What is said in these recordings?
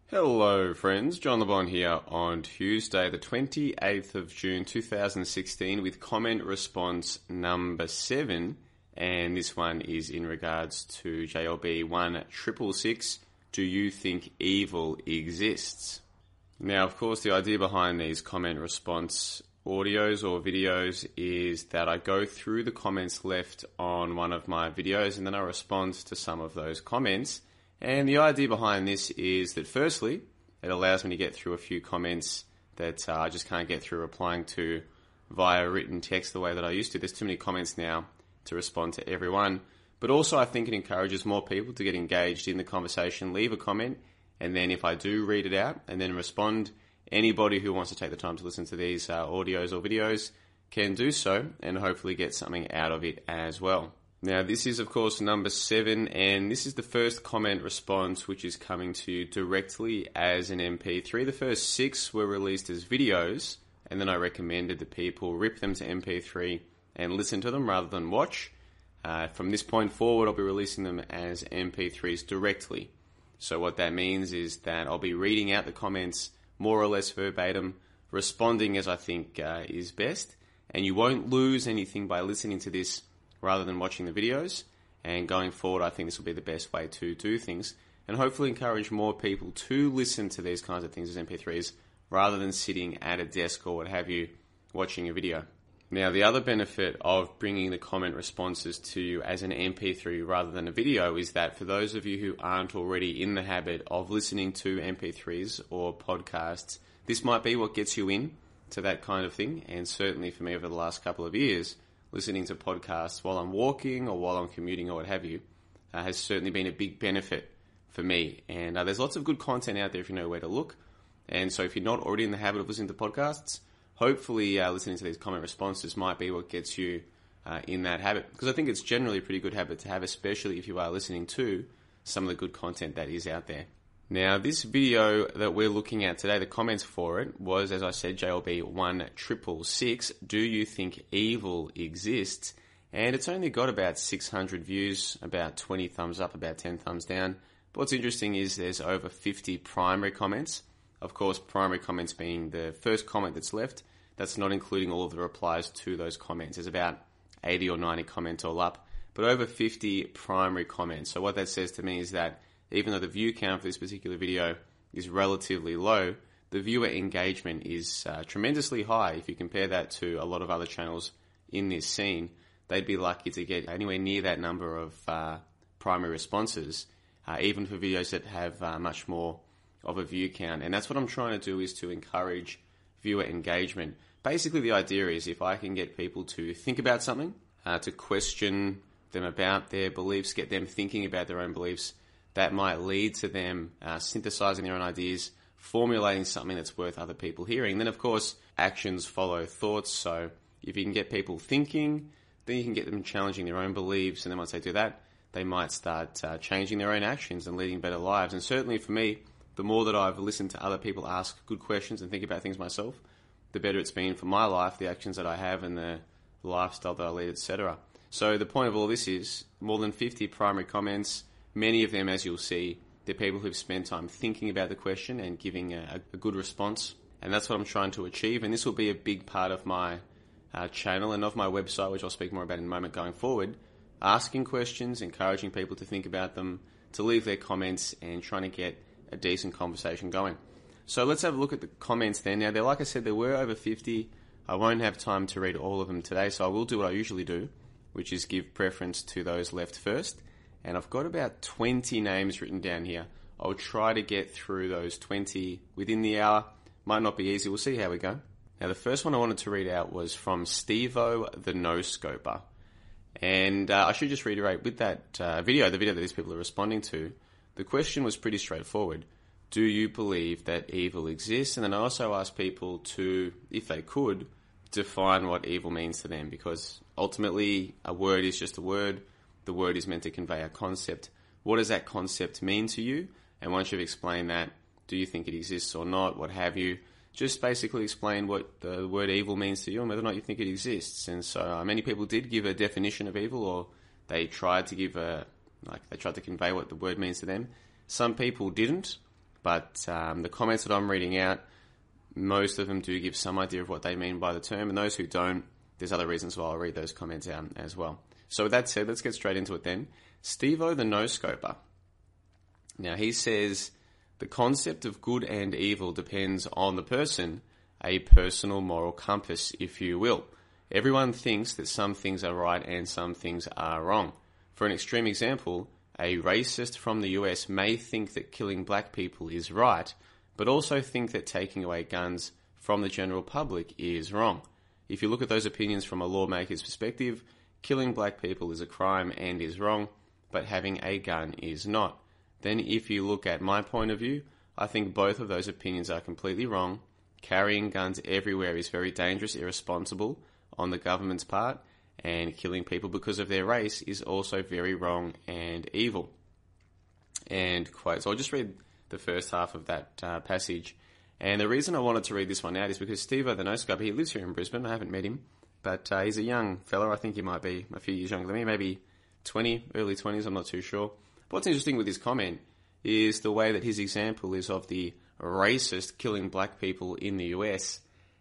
Hello friends, John LeBon here on Tuesday the 28th of June 2016 with comment response number 7, and this one is in regards to JLB 1666, do you think evil exists? Now of course the idea behind these comment response audios or videos is that I go through the comments left on one of my videos and then I respond to some of those comments. And the idea behind this is that firstly, it allows me to get through a few comments that I just can't get through replying to via written text the way that I used to. There's too many comments now to respond to everyone. But also I think it encourages more people to get engaged in the conversation, leave a comment, and then if I do read it out and then respond, anybody who wants to take the time to listen to these audios or videos can do so and hopefully get something out of it as well. Now this is of course number 7, and this is the first comment response which is coming to you directly as an MP3. The first 6 were released as videos, and then I recommended that people rip them to MP3 and listen to them rather than watch. From this point forward I'll be releasing them as MP3s directly. So what that means is that I'll be reading out the comments more or less verbatim, responding as I think is best, and you won't lose anything by listening to this rather than watching the videos. And going forward I think this will be the best way to do things and hopefully encourage more people to listen to these kinds of things as MP3s rather than sitting at a desk or what have you watching a video. Now the other benefit of bringing the comment responses to you as an MP3 rather than a video is that for those of you who aren't already in the habit of listening to MP3s or podcasts, this might be what gets you in to that kind of thing. And certainly for me over the last couple of years, listening to podcasts while I'm walking or while I'm commuting or what have you has certainly been a big benefit for me. And there's lots of good content out there if you know where to look. And so if you're not already in the habit of listening to podcasts, hopefully listening to these comment responses might be what gets you in that habit. Because I think it's generally a pretty good habit to have, especially if you are listening to some of the good content that is out there. Now this video that we're looking at today, the comments for it was, as I said, JLB 1666, do you think evil exists? And it's only got about 600 views, about 20 thumbs up, about 10 thumbs down. But what's interesting is there's over 50 primary comments. Of course, primary comments being the first comment that's left. That's not including all of the replies to those comments. There's about 80 or 90 comments all up, but over 50 primary comments. So what that says to me is that even though the view count for this particular video is relatively low, the viewer engagement is tremendously high. If you compare that to a lot of other channels in this scene, they'd be lucky to get anywhere near that number of primary responses, even for videos that have much more of a view count. And that's what I'm trying to do, is to encourage viewer engagement. Basically the idea is if I can get people to think about something, to question them about their beliefs, get them thinking about their own beliefs, that might lead to them synthesizing their own ideas, formulating something that's worth other people hearing. Then of course actions follow thoughts, so if you can get people thinking, then you can get them challenging their own beliefs, and then once they do that, they might start changing their own actions and leading better lives. And certainly for me, the more that I've listened to other people ask good questions and think about things myself, the better it's been for my life, the actions that I have and the lifestyle that I lead, etc. So the point of all this is more than 50 primary comments. Many of them, as you'll see, they're people who've spent time thinking about the question and giving a good response. And that's what I'm trying to achieve. And this will be a big part of my channel and of my website, which I'll speak more about in a moment going forward. Asking questions, encouraging people to think about them, to leave their comments, and trying to get a decent conversation going. So let's have a look at the comments then. Now, like I said, there were over 50. I won't have time to read all of them today, so I will do what I usually do, which is give preference to those left first. And I've got about 20 names written down here. I'll try to get through those 20 within the hour. Might not be easy. We'll see how we go. Now, the first one I wanted to read out was from Stevo the No Scoper. And I should just reiterate with that video, the video that these people are responding to, the question was pretty straightforward. Do you believe that evil exists? And then I also asked people to, if they could, define what evil means to them, because ultimately a word is just a word. The word is meant to convey a concept. What does that concept mean to you? And once you've explained that, do you think it exists or not? What have you? Just basically explain what the word evil means to you and whether or not you think it exists. And so many people did give a definition of evil, or they tried to give they tried to convey what the word means to them. Some people didn't, But the comments that I'm reading out, most of them do give some idea of what they mean by the term, and those who don't, there's other reasons why I'll read those comments out as well. So with that said, let's get straight into it then. Steve-O the No-Scoper. Now he says, the concept of good and evil depends on the person, a personal moral compass, if you will. Everyone thinks that some things are right and some things are wrong. For an extreme example, a racist from the US may think that killing black people is right, but also think that taking away guns from the general public is wrong. If you look at those opinions from a lawmaker's perspective, killing black people is a crime and is wrong, but having a gun is not. Then if you look at my point of view, I think both of those opinions are completely wrong. Carrying guns everywhere is very dangerous, irresponsible on the government's part, and killing people because of their race is also very wrong and evil. And quote. So I'll just read the first half of that passage. And the reason I wanted to read this one out is because Steve-O the No-Scoper, he lives here in Brisbane. I haven't met him, but he's a young fella. I think he might be a few years younger than me, maybe 20, early 20s, I'm not too sure. But what's interesting with his comment is the way that his example is of the racist killing black people in the US.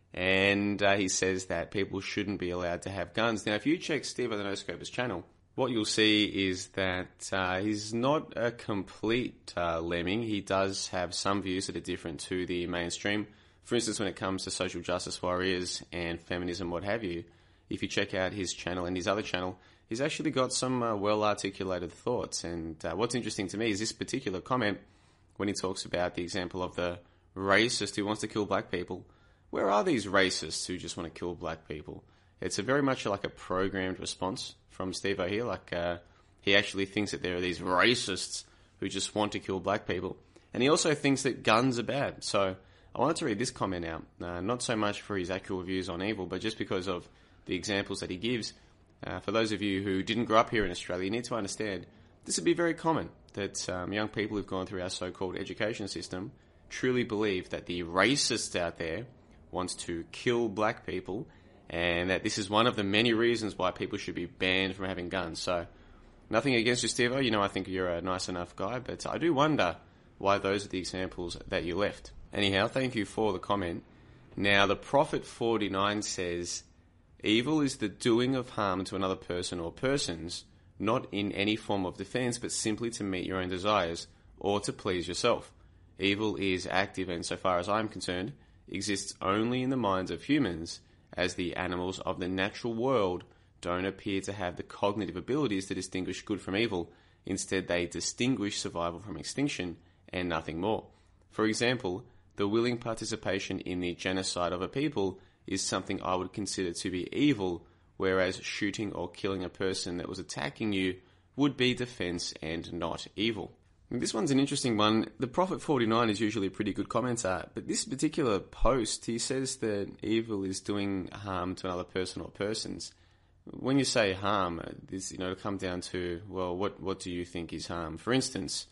And he says that people shouldn't be allowed to have guns. Now, if you check Steve-O the No-Scoper's channel, what you'll see is that he's not a complete lemming. He does have some views that are different to the mainstream. For instance, when it comes to social justice warriors and feminism, what have you, if you check out his channel and his other channel, he's actually got some well-articulated thoughts. And what's interesting to me is this particular comment when he talks about the example of the racist who wants to kill black people. Where are these racists who just want to kill black people? It's a very much like a programmed response from Steve-O here. Like he actually thinks that there are these racists who just want to kill black people. And he also thinks that guns are bad. So I wanted to read this comment out, not so much for his actual views on evil, but just because of the examples that he gives. For those of you who didn't grow up here in Australia, you need to understand this would be very common that young people who've gone through our so-called education system truly believe that the racists out there wants to kill black people, and that this is one of the many reasons why people should be banned from having guns. So, nothing against you, Steve-O. You know, I think you're a nice enough guy, but I do wonder why those are the examples that you left. Anyhow, thank you for the comment. Now, the Prophet 49 says, evil is the doing of harm to another person or persons, not in any form of defense, but simply to meet your own desires or to please yourself. Evil is active and, so far as I'm concerned, exists only in the minds of humans, as the animals of the natural world don't appear to have the cognitive abilities to distinguish good from evil. Instead, they distinguish survival from extinction and nothing more. For example, the willing participation in the genocide of a people is something I would consider to be evil, whereas shooting or killing a person that was attacking you would be defense and not evil. This one's an interesting one. The Prophet 49 is usually a pretty good commentator, but this particular post, he says that evil is doing harm to another person or persons. When you say harm, this, to come down to, well, what do you think is harm? For instance,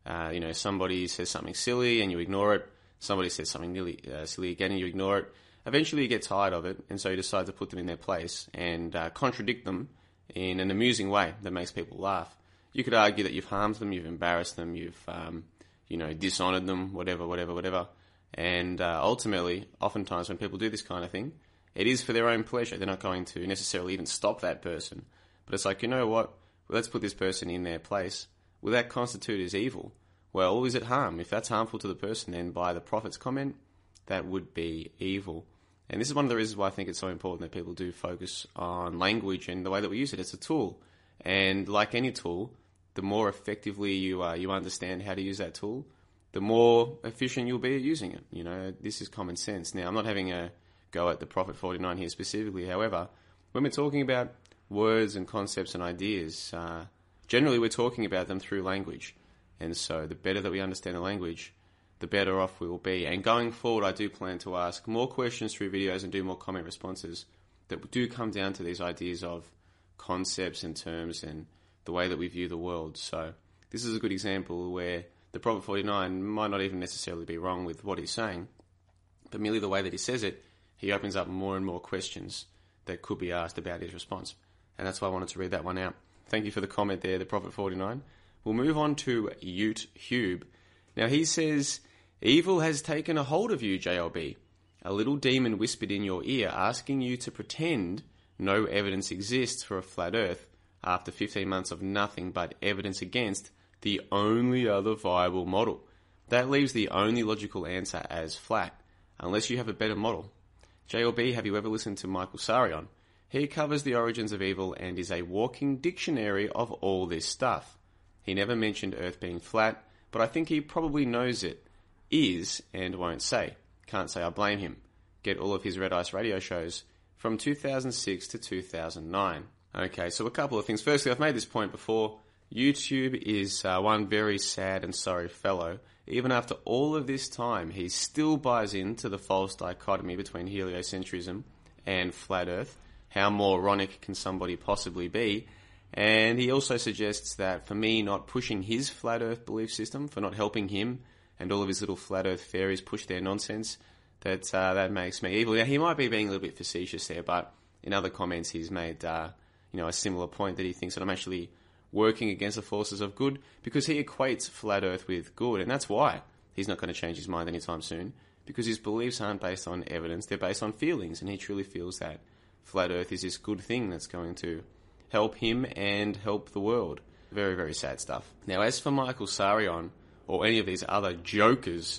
somebody says something silly and you ignore it. Somebody says something nearly silly again and you ignore it. Eventually you get tired of it, and so you decide to put them in their place and contradict them in an amusing way that makes people laugh. You could argue that you've harmed them, you've embarrassed them, you've, dishonoured them, whatever. And ultimately, oftentimes when people do this kind of thing, it is for their own pleasure. They're not going to necessarily even stop that person. But it's like, you know what? Let's put this person in their place. Will that constitute as evil? Well, is it harm? If that's harmful to the person, then by the Prophet's comment, that would be evil. And this is one of the reasons why I think it's so important that people do focus on language and the way that we use it. It's a tool. And like any tool, the more effectively you understand how to use that tool, the more efficient you'll be at using it. This is common sense. Now, I'm not having a go at the Prophet 49 here specifically. However, when we're talking about words and concepts and ideas, generally we're talking about them through language. And so the better that we understand the language, the better off we will be. And going forward, I do plan to ask more questions through videos and do more comment responses that do come down to these ideas of concepts and terms and the way that we view the world. So this is a good example where the Prophet 49 might not even necessarily be wrong with what he's saying, but merely the way that he says it, he opens up more and more questions that could be asked about his response. And that's why I wanted to read that one out. Thank you for the comment there, the Prophet 49. We'll move on to Ute Hube. Now he says, Evil has taken a hold of you, JLB. A little demon whispered in your ear, asking you to pretend no evidence exists for a flat Earth after 15 months of nothing but evidence against the only other viable model. That leaves the only logical answer as flat, unless you have a better model. JLB, have you ever listened to Michael Sarion? He covers the origins of evil and is a walking dictionary of all this stuff. He never mentioned Earth being flat, but I think he probably knows it is and won't say. Can't say I blame him. Get all of his Red Ice radio shows from 2006 to 2009. Okay, so a couple of things. Firstly, I've made this point before. YouTube is one very sad and sorry fellow. Even after all of this time, he still buys into the false dichotomy between heliocentrism and flat Earth. How moronic can somebody possibly be? And he also suggests that for me not pushing his flat Earth belief system, for not helping him and all of his little flat Earth fairies push their nonsense, that makes me evil. Now, he might be being a little bit facetious there, but in other comments he's made a similar point that he thinks that I'm actually working against the forces of good because he equates flat Earth with good, and that's why he's not going to change his mind anytime soon, because his beliefs aren't based on evidence, they're based on feelings, and he truly feels that flat Earth is this good thing that's going to help him and help the world. Very, very sad stuff. Now, as for Michael Sarion, or any of these other jokers,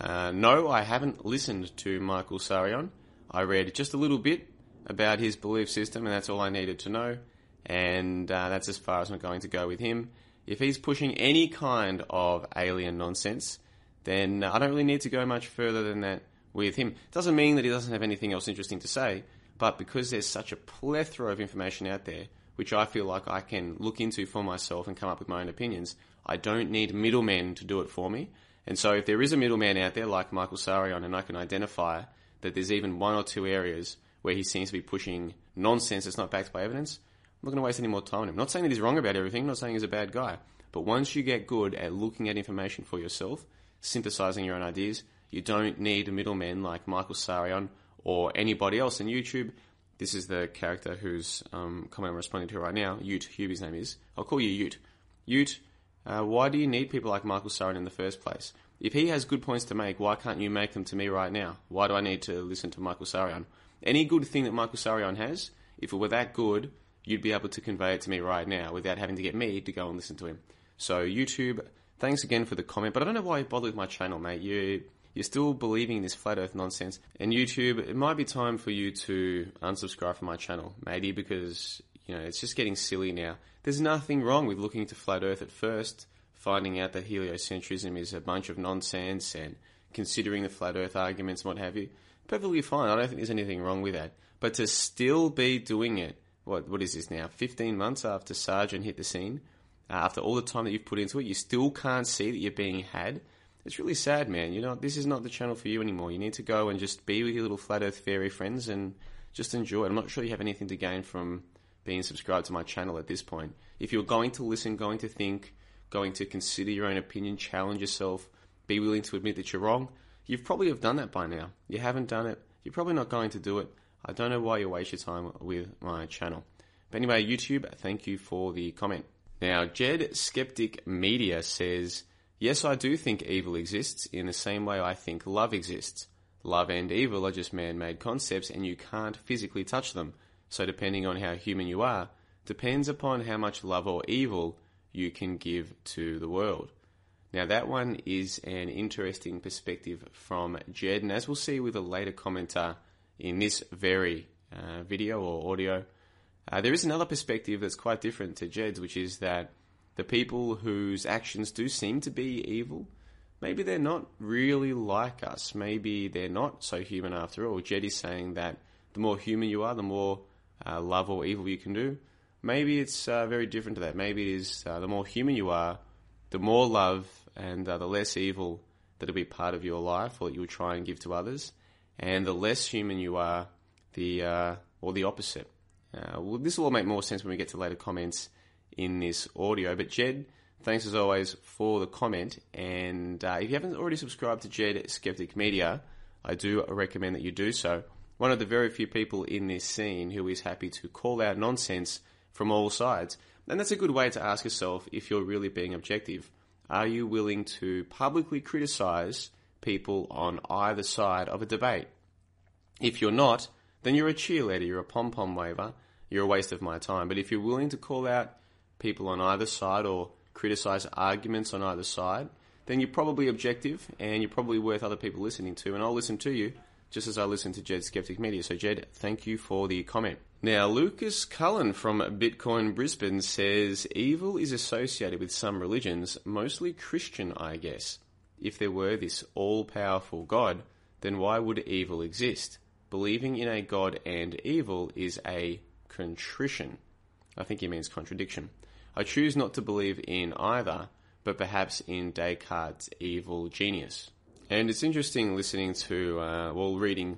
no, I haven't listened to Michael Sarion. I read just a little bit about his belief system, and that's all I needed to know. And that's as far as I'm going to go with him. If he's pushing any kind of alien nonsense, then I don't really need to go much further than that with him. Doesn't mean that he doesn't have anything else interesting to say, but because there's such a plethora of information out there, which I feel like I can look into for myself and come up with my own opinions, I don't need middlemen to do it for me. And so if there is a middleman out there like Michael Sarion, and I can identify that there's even one or two areas where he seems to be pushing nonsense that's not backed by evidence, I'm not going to waste any more time on him. Not saying that he's wrong about everything, not saying he's a bad guy, but once you get good at looking at information for yourself, synthesizing your own ideas, you don't need middlemen like Michael Sarion or anybody else. And YouTube, this is the character whose comment I'm responding to right now, Ute, Hubie's name is. I'll call you Ute. Ute, why do you need people like Michael Sarion in the first place? If he has good points to make, why can't you make them to me right now? Why do I need to listen to Michael Sarion? Any good thing that Michael Sarion has, if it were that good, you'd be able to convey it to me right now without having to get me to go and listen to him. So YouTube, thanks again for the comment, but I don't know why you bothered with my channel, mate. You're still believing in this flat Earth nonsense. And YouTube, it might be time for you to unsubscribe from my channel, maybe because, it's just getting silly now. There's nothing wrong with looking to flat Earth at first, finding out that heliocentrism is a bunch of nonsense and considering the flat Earth arguments and what have you. Perfectly fine. I don't think there's anything wrong with that. But to still be doing it, what is this now? 15 months after Sargent hit the scene, after all the time that you've put into it, you still can't see that you're being had. It's really sad, man. This is not the channel for you anymore. You need to go and just be with your little flat Earth fairy friends and just enjoy it. I'm not sure you have anything to gain from being subscribed to my channel at this point. If you're going to listen, going to think, going to consider your own opinion, challenge yourself, be willing to admit that you're wrong, you probably have done that by now. You haven't done it, you're probably not going to do it. I don't know why you waste your time with my channel. But anyway, YouTube, thank you for the comment. Now, Jed Skeptic Media says, yes, I do think evil exists in the same way I think love exists. Love and evil are just man-made concepts and you can't physically touch them. So depending on how human you are, depends upon how much love or evil you can give to the world. Now that one is an interesting perspective from Jed, and as we'll see with a later commenter in this very video or audio, there is another perspective that's quite different to Jed's, which is that the people whose actions do seem to be evil, maybe they're not really like us. Maybe they're not so human after all. Jed is saying that the more human you are, the more love or evil you can do. Maybe it's very different to that. Maybe it is the more human you are, the more love and the less evil that'll be part of your life or that you'll try and give to others. And the less human you are, or the opposite. This will all make more sense when we get to later comments in this audio. But Jed, thanks as always for the comment. And if you haven't already subscribed to Jed Skeptic Media, I do recommend that you do so. One of the very few people in this scene who is happy to call out nonsense from all sides. And that's a good way to ask yourself if you're really being objective. Are you willing to publicly criticize people on either side of a debate. If you're not, then you're a cheerleader, you're a pom-pom waver, you're a waste of my time. But if you're willing to call out people on either side or criticize arguments on either side, then you're probably objective and you're probably worth other people listening to. And I'll listen to you just as I listen to Jed Skeptic Media. So Jed, thank you for the comment. Now, Lucas Cullen from Bitcoin Brisbane says, evil is associated with some religions, mostly Christian, I guess. If there were this all-powerful God, then why would evil exist? Believing in a God and evil is a contrition. I think he means contradiction. I choose not to believe in either, but perhaps in Descartes' evil genius. And it's interesting listening to, reading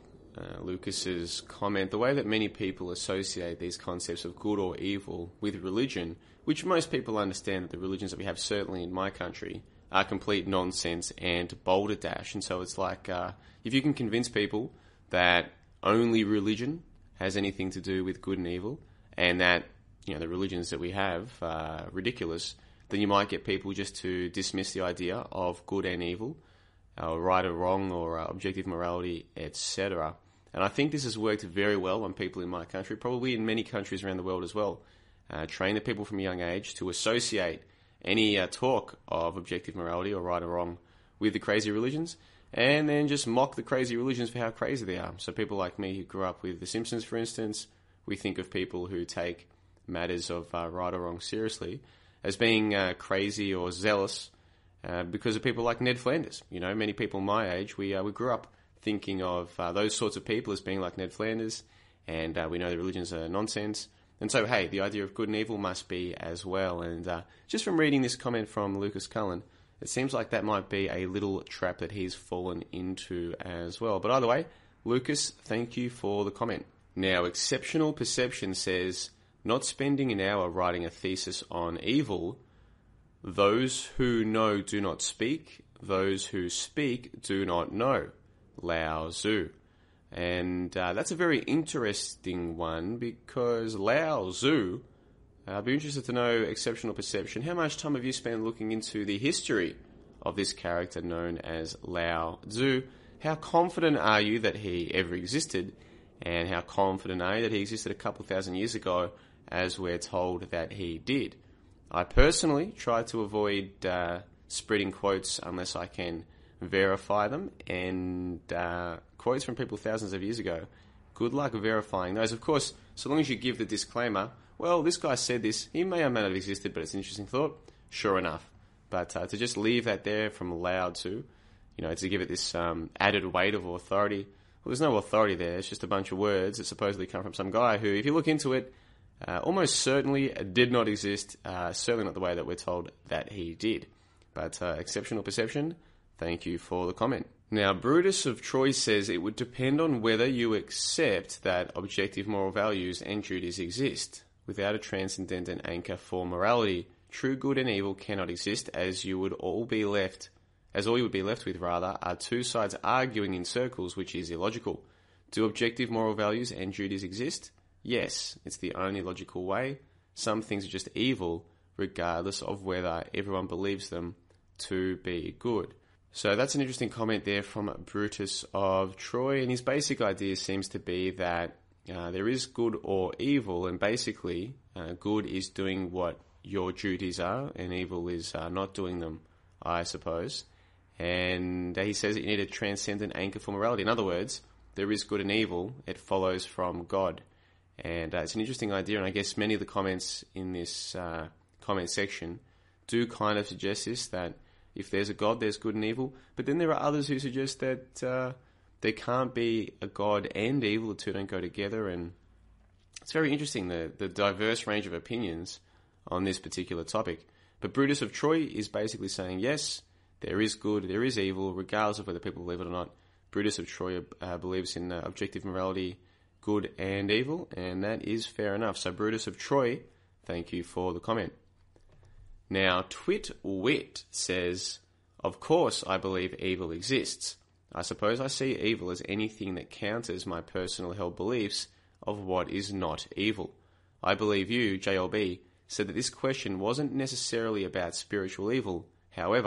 Lucas's comment, the way that many people associate these concepts of good or evil with religion, which most people understand that the religions that we have, certainly in my country, are complete nonsense and balderdash. And so it's like, if you can convince people that only religion has anything to do with good and evil, and that, the religions that we have are ridiculous, then you might get people just to dismiss the idea of good and evil, right or wrong, or objective morality, etc. And I think this has worked very well on people in my country, probably in many countries around the world as well. Train the people from a young age to associate any talk of objective morality or right or wrong with the crazy religions, and then just mock the crazy religions for how crazy they are. So people like me who grew up with The Simpsons, for instance, we think of people who take matters of right or wrong seriously as being crazy or zealous because of people like Ned Flanders. Many people my age, we grew up thinking of those sorts of people as being like Ned Flanders, and we know the religions are nonsense. And so, hey, the idea of good and evil must be as well. And just from reading this comment from Lucas Cullen, it seems like that might be a little trap that he's fallen into as well. But either way, Lucas, thank you for the comment. Now, Exceptional Perception says, not spending an hour writing a thesis on evil, those who know do not speak, those who speak do not know. Lao Tzu. And that's a very interesting one, because Lao Tzu, I'd be interested to know, Exceptional Perception, how much time have you spent looking into the history of this character known as Lao Tzu? How confident are you that he ever existed? And how confident are you that he existed a couple thousand years ago, as we're told that he did? I personally try to avoid spreading quotes unless I can verify them, and quotes from people thousands of years ago, good luck verifying those. Of course, so long as you give the disclaimer, well, this guy said this, he may or may not have existed, but it's an interesting thought, sure enough. But to just leave that there from Lao Tzu, to give it this added weight of authority, well, there's no authority there, it's just a bunch of words that supposedly come from some guy who, if you look into it, almost certainly did not exist, certainly not the way that we're told that he did. But Exceptional Perception, thank you for the comment. Now, Brutus of Troy says it would depend on whether you accept that objective moral values and duties exist. Without a transcendent anchor for morality, true good and evil cannot exist, as all you would be left with are two sides arguing in circles, which is illogical. Do objective moral values and duties exist? Yes, it's the only logical way. Some things are just evil, regardless of whether everyone believes them to be good. So that's an interesting comment there from Brutus of Troy, and his basic idea seems to be that there is good or evil, and basically good is doing what your duties are, and evil is not doing them, I suppose. And he says that you need a transcendent anchor for morality. In other words, there is good and evil, it follows from God. And it's an interesting idea, and I guess many of the comments in this comment section do kind of suggest this, that if there's a God, there's good and evil. But then there are others who suggest that there can't be a God and evil, the two don't go together. And it's very interesting, the diverse range of opinions on this particular topic. But Brutus of Troy is basically saying, yes, there is good, there is evil, regardless of whether people believe it or not. Brutus of Troy believes in objective morality, good and evil, and that is fair enough. So Brutus of Troy, thank you for the comment. Now, Twitwit says, of course I believe evil exists. I suppose I see evil as anything that counters my personal held beliefs of what is not evil. I believe you, JLB, said that this question wasn't necessarily about spiritual evil. However,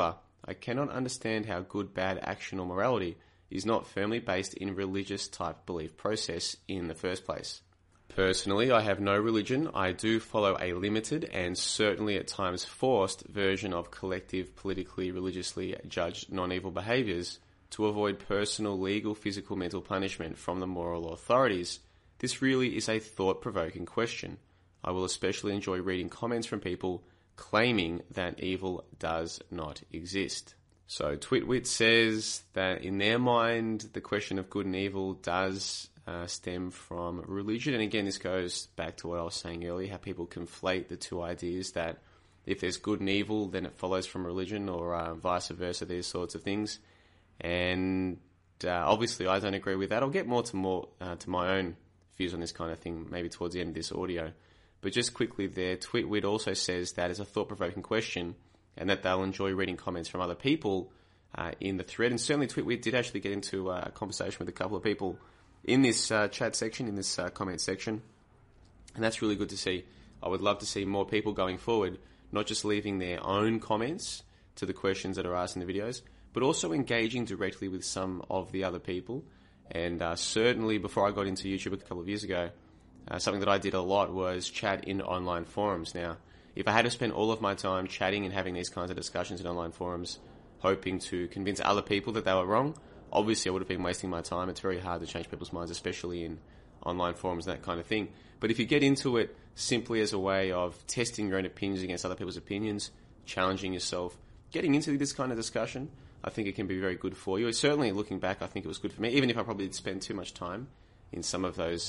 I cannot understand how good, bad action or morality is not firmly based in religious type belief process in the first place. Personally, I have no religion. I do follow a limited and certainly at times forced version of collective, politically, religiously judged non-evil behaviours to avoid personal, legal, physical, mental punishment from the moral authorities. This really is a thought-provoking question. I will especially enjoy reading comments from people claiming that evil does not exist. So Twitwit says that in their mind, the question of good and evil does stem from religion. And again, this goes back to what I was saying earlier, how people conflate the two ideas that if there's good and evil, then it follows from religion, or vice versa, these sorts of things. And obviously I don't agree with that. I'll get more to my own views on this kind of thing maybe towards the end of this audio. But just quickly there, Twitwit also says that is a thought-provoking question and that they'll enjoy reading comments from other people in the thread. And certainly Twitwit did actually get into a conversation with a couple of people in this chat section, in this comment section. And that's really good to see. I would love to see more people going forward, not just leaving their own comments to the questions that are asked in the videos, but also engaging directly with some of the other people. And certainly before I got into YouTube a couple of years ago, something that I did a lot was chat in online forums. Now, if I had to spend all of my time chatting and having these kinds of discussions in online forums, hoping to convince other people that they were wrong, obviously I would have been wasting my time. It's very hard to change people's minds, especially in online forums and that kind of thing. But if you get into it simply as a way of testing your own opinions against other people's opinions, challenging yourself, getting into this kind of discussion, I think it can be very good for you. Certainly, looking back, I think it was good for me, even if I probably did spend too much time in some of those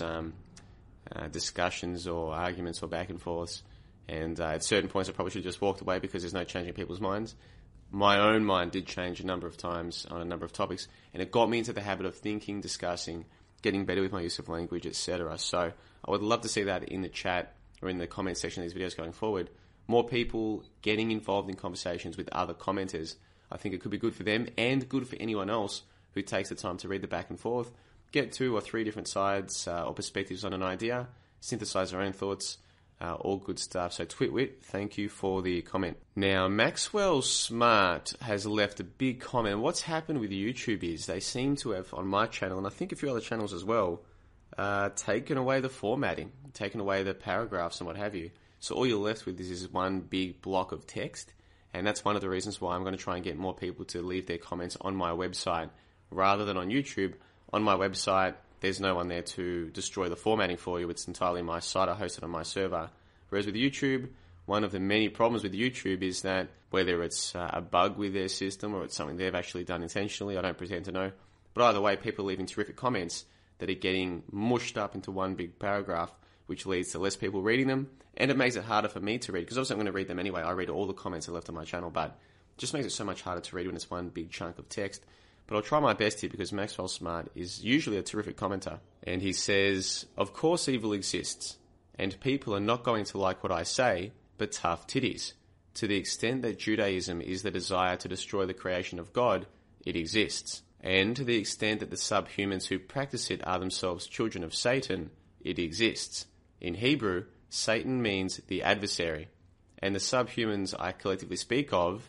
discussions or arguments or back and forths. And at certain points, I probably should have just walked away because there's no changing people's minds. My own mind did change a number of times on a number of topics, and it got me into the habit of thinking, discussing, getting better with my use of language, etc. So I would love to see that in the chat or in the comment section of these videos going forward. More people getting involved in conversations with other commenters. I think it could be good for them and good for anyone else who takes the time to read the back and forth, get 2 or 3 different sides or perspectives on an idea, synthesize their own thoughts, all good stuff. So Twitwit, thank you for the comment. Now, Maxwell Smart has left a big comment. What's happened with YouTube is they seem to have, on my channel, and I think a few other channels as well, taken away the formatting, taken away the paragraphs and what have you. So all you're left with is one big block of text. And that's one of the reasons why I'm going to try and get more people to leave their comments on my website rather than on YouTube. On my website, there's no one there to destroy the formatting for you. It's entirely my site. I host it on my server. Whereas with YouTube, one of the many problems with YouTube is that whether it's a bug with their system or it's something they've actually done intentionally, I don't pretend to know. But either way, people are leaving terrific comments that are getting mushed up into one big paragraph, which leads to less people reading them, and it makes it harder for me to read, because obviously I'm going to read them anyway. I read all the comments that are left on my channel, but it just makes it so much harder to read when it's one big chunk of text. But I'll try my best here, because Maxwell Smart is usually a terrific commenter. And he says, of course evil exists, and people are not going to like what I say, but tough titties. To the extent that Judaism is the desire to destroy the creation of God, it exists. And to the extent that the subhumans who practice it are themselves children of Satan, it exists. In Hebrew, Satan means the adversary. And the subhumans I collectively speak of,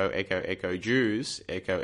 Jews,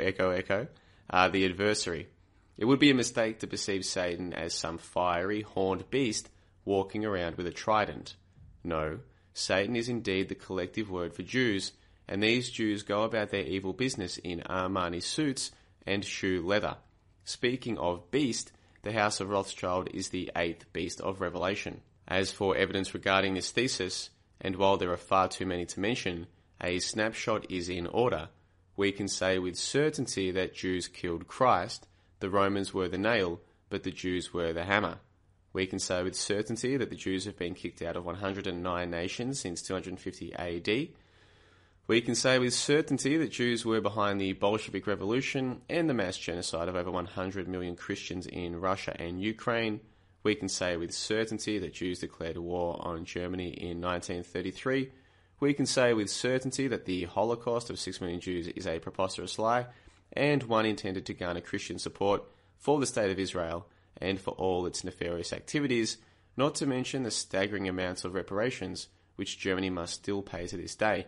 are the adversary. It would be a mistake to perceive Satan as some fiery, horned beast walking around with a trident. No, Satan is indeed the collective word for Jews, and these Jews go about their evil business in Armani suits and shoe leather. Speaking of beast, the House of Rothschild is the 8th beast of Revelation. As for evidence regarding this thesis, and while there are far too many to mention, a snapshot is in order. We can say with certainty that Jews killed Christ, the Romans were the nail, but the Jews were the hammer. We can say with certainty that the Jews have been kicked out of 109 nations since 250 AD. We can say with certainty that Jews were behind the Bolshevik Revolution and the mass genocide of over 100 million Christians in Russia and Ukraine. We can say with certainty that Jews declared war on Germany in 1933. We can say with certainty that the Holocaust of 6 million Jews is a preposterous lie, and one intended to garner Christian support for the State of Israel and for all its nefarious activities, not to mention the staggering amounts of reparations which Germany must still pay to this day.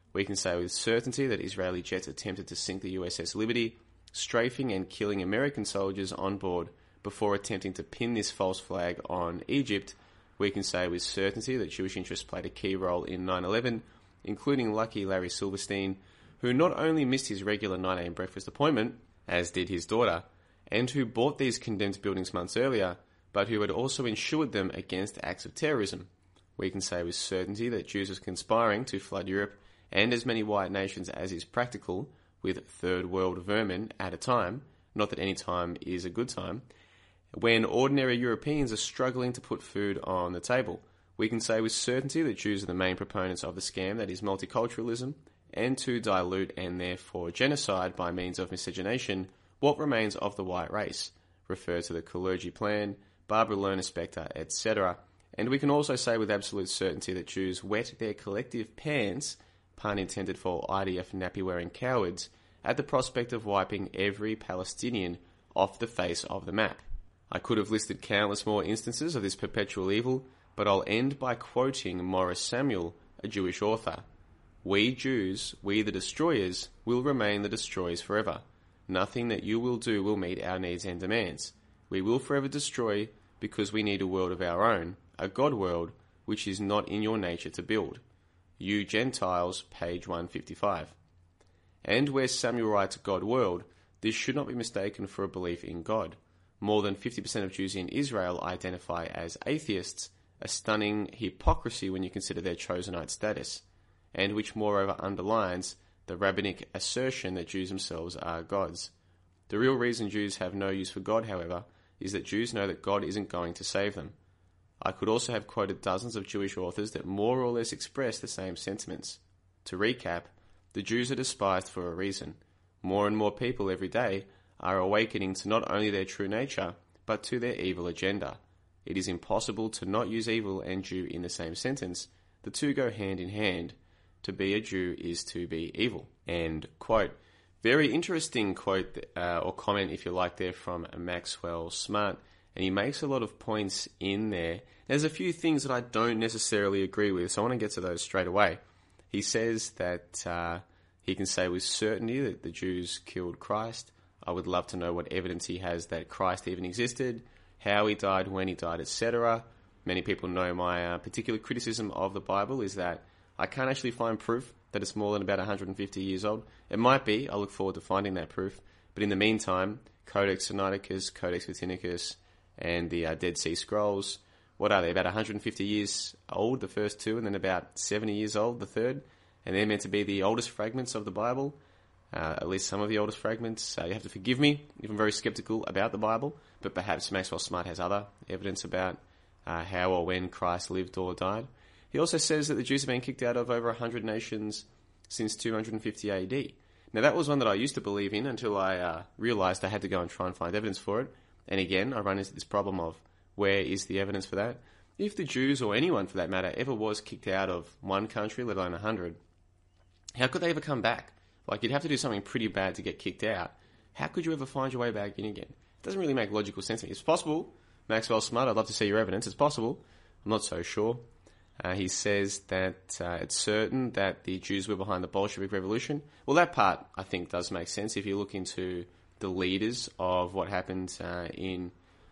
We can say with certainty that Israeli jets attempted to sink the USS Liberty, strafing and killing American soldiers on board before attempting to pin this false flag on Egypt. We can say with certainty that Jewish interests played a key role in 9/11, including lucky Larry Silverstein, who not only missed his regular 9 a.m. breakfast appointment, as did his daughter, and who bought these condemned buildings months earlier, but who had also insured them against acts of terrorism. We can say with certainty that Jews were conspiring to flood Europe and as many white nations as is practical with third world vermin at a time, not that any time is a good time, when ordinary Europeans are struggling to put food on the table. We can say with certainty that Jews are the main proponents of the scam that is multiculturalism, and to dilute and therefore genocide by means of miscegenation what remains of the white race. Refer to the Kalergi Plan, Barbara Lerner Spectre, etc. And we can also say with absolute certainty that Jews wet their collective pants, pun intended for IDF nappy-wearing cowards, at the prospect of wiping every Palestinian off the face of the map. I could have listed countless more instances of this perpetual evil, but I'll end by quoting Morris Samuel, a Jewish author. "We Jews, we the destroyers, will remain the destroyers forever. Nothing that you will do will meet our needs and demands. We will forever destroy because we need a world of our own, a God world, which is not in your nature to build." You Gentiles, page 155. And where Samuel writes God world, this should not be mistaken for a belief in God. More than 50% of Jews in Israel identify as atheists, a stunning hypocrisy when you consider their Chosenite status, and which moreover underlines the rabbinic assertion that Jews themselves are gods. The real reason Jews have no use for God, however, is that Jews know that God isn't going to save them. I could also have quoted dozens of Jewish authors that more or less express the same sentiments. To recap, the Jews are despised for a reason. More and more people every day are awakening to not only their true nature, but to their evil agenda. It is impossible to not use evil and Jew in the same sentence. The two go hand in hand. To be a Jew is to be evil. End quote. Very interesting quote or comment, if you like, there from Maxwell Smart. And he makes a lot of points in there. There's a few things that I don't necessarily agree with, so I want to get to those straight away. He says that he can say with certainty that the Jews killed Christ. I would love to know what evidence he has that Christ even existed, how he died, when he died, etc. Many people know my particular criticism of the Bible is that I can't actually find proof that it's more than about 150 years old. It might be. I look forward to finding that proof. But in the meantime, Codex Sinaiticus, Codex Vatinicus, and the Dead Sea Scrolls, what are they? About 150 years old, the first two, and then about 70 years old, the third. And they're meant to be the oldest fragments of the Bible, at least some of the oldest fragments. You have to forgive me if I'm very skeptical about the Bible, but perhaps Maxwell Smart has other evidence about how or when Christ lived or died. He also says that the Jews have been kicked out of over 100 nations since 250 AD. Now, that was one that I used to believe in until I realized I had to go and try and find evidence for it. And again, I run into this problem of where is the evidence for that? If the Jews, or anyone for that matter, ever was kicked out of one country, let alone 100, how could they ever come back? Like, you'd have to do something pretty bad to get kicked out. How could you ever find your way back in again? It doesn't really make logical sense to me. It's possible. Maxwell Smart, I'd love to see your evidence. It's possible. I'm not so sure. He says that it's certain that the Jews were behind the Bolshevik Revolution. Well, that part, I think, does make sense. If you look into the leaders of what happened in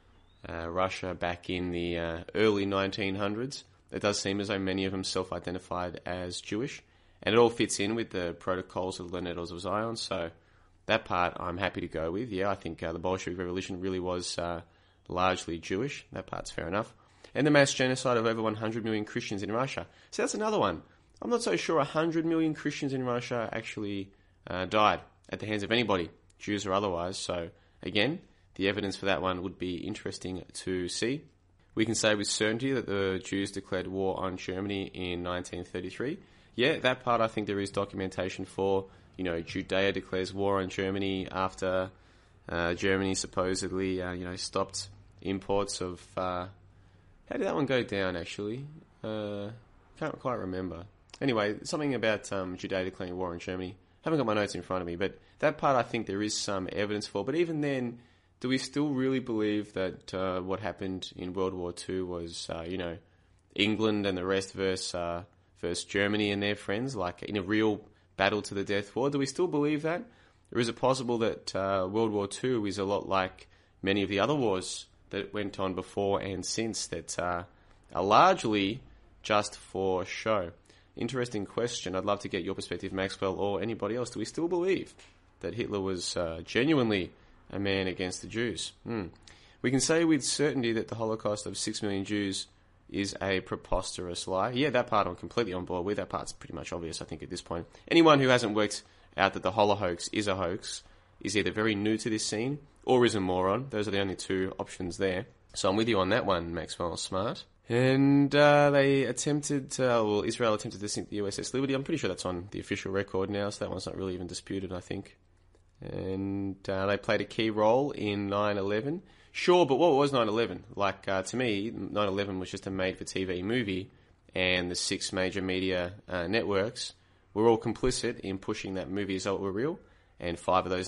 Russia back in the early 1900s, it does seem as though many of them self-identified as Jewish. And it all fits in with the protocols of the Letters of Zion. So that part I'm happy to go with. Yeah, I think the Bolshevik Revolution really was largely Jewish. That part's fair enough. And the mass genocide of over 100 million Christians in Russia. So that's another one. I'm not so sure 100 million Christians in Russia actually died at the hands of anybody, Jews or otherwise. So again, the evidence for that one would be interesting to see. We can say with certainty that the Jews declared war on Germany in 1933. Yeah, that part I think there is documentation for. You know, Judea declares war on Germany after Germany supposedly, stopped imports of... how did that one go down, actually? Can't quite remember. Anyway, something about Judea declaring war on Germany. Haven't got my notes in front of me, but that part I think there is some evidence for. But even then, do we still really believe that what happened in World War II was, England and the rest versus versus Germany and their friends, like in a real battle to the death war. Do we still believe that? Or is it possible that World War II is a lot like many of the other wars that went on before and since that are largely just for show? Interesting question. I'd love to get your perspective, Maxwell, or anybody else. Do we still believe that Hitler was genuinely a man against the Jews? We can say with certainty that the Holocaust of 6 million Jews is a preposterous lie. Yeah, that part I'm completely on board with. That part's pretty much obvious, I think, at this point. Anyone who hasn't worked out that the Holocaust is a hoax is either very new to this scene or is a moron. Those are the only two options there. So I'm with you on that one, Maxwell Smart. And Israel attempted to sink the USS Liberty. I'm pretty sure that's on the official record now, so that one's not really even disputed, I think. And they played a key role in 9/11. Sure, but what was 9/11? Like, to me, 9/11 was just a made-for-TV movie, and the 6 major media networks were all complicit in pushing that movie as though it were real, and 5 of those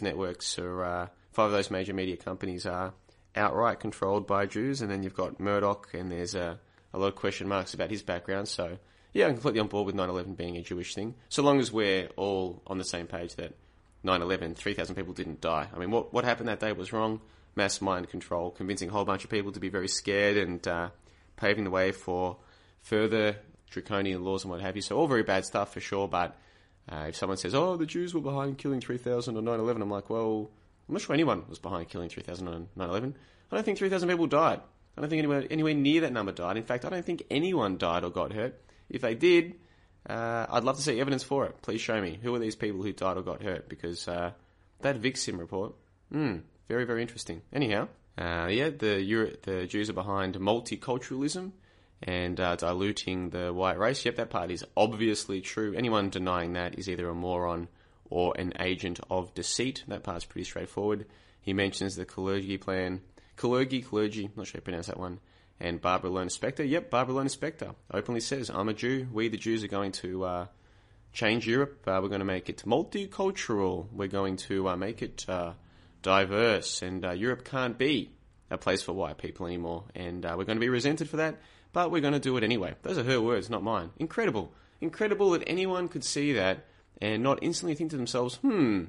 major media companies are outright controlled by Jews, and then you've got Murdoch, and there's a lot of question marks about his background, so yeah, I'm completely on board with 9/11 being a Jewish thing, so long as we're all on the same page that 9/11, 3,000 people didn't die. I mean, what happened that day was wrong. Mass mind control, convincing a whole bunch of people to be very scared and paving the way for further draconian laws and what have you. So all very bad stuff for sure, but if someone says, oh, the Jews were behind killing 3,000 on 9/11, I'm like, well, I'm not sure anyone was behind killing 3,000 on 9/11. I don't think 3,000 people died. I don't think anywhere near that number died. In fact, I don't think anyone died or got hurt. If they did, I'd love to see evidence for it. Please show me. Who are these people who died or got hurt? Because that VIXIM report, very, very interesting. Anyhow, the Jews are behind multiculturalism and diluting the white race. Yep, that part is obviously true. Anyone denying that is either a moron or an agent of deceit. That part's pretty straightforward. He mentions the Kalergi plan. Kalergi, not sure how to pronounce that one. And Barbara Lerner Specter. Yep, Barbara Lerner Specter openly says, I'm a Jew. We, the Jews, are going to change Europe. We're going to make it multicultural. We're going to make it diverse. And Europe can't be a place for white people anymore. And we're going to be resented for that, but we're going to do it anyway. Those are her words, not mine. Incredible. Incredible that anyone could see that and not instantly think to themselves,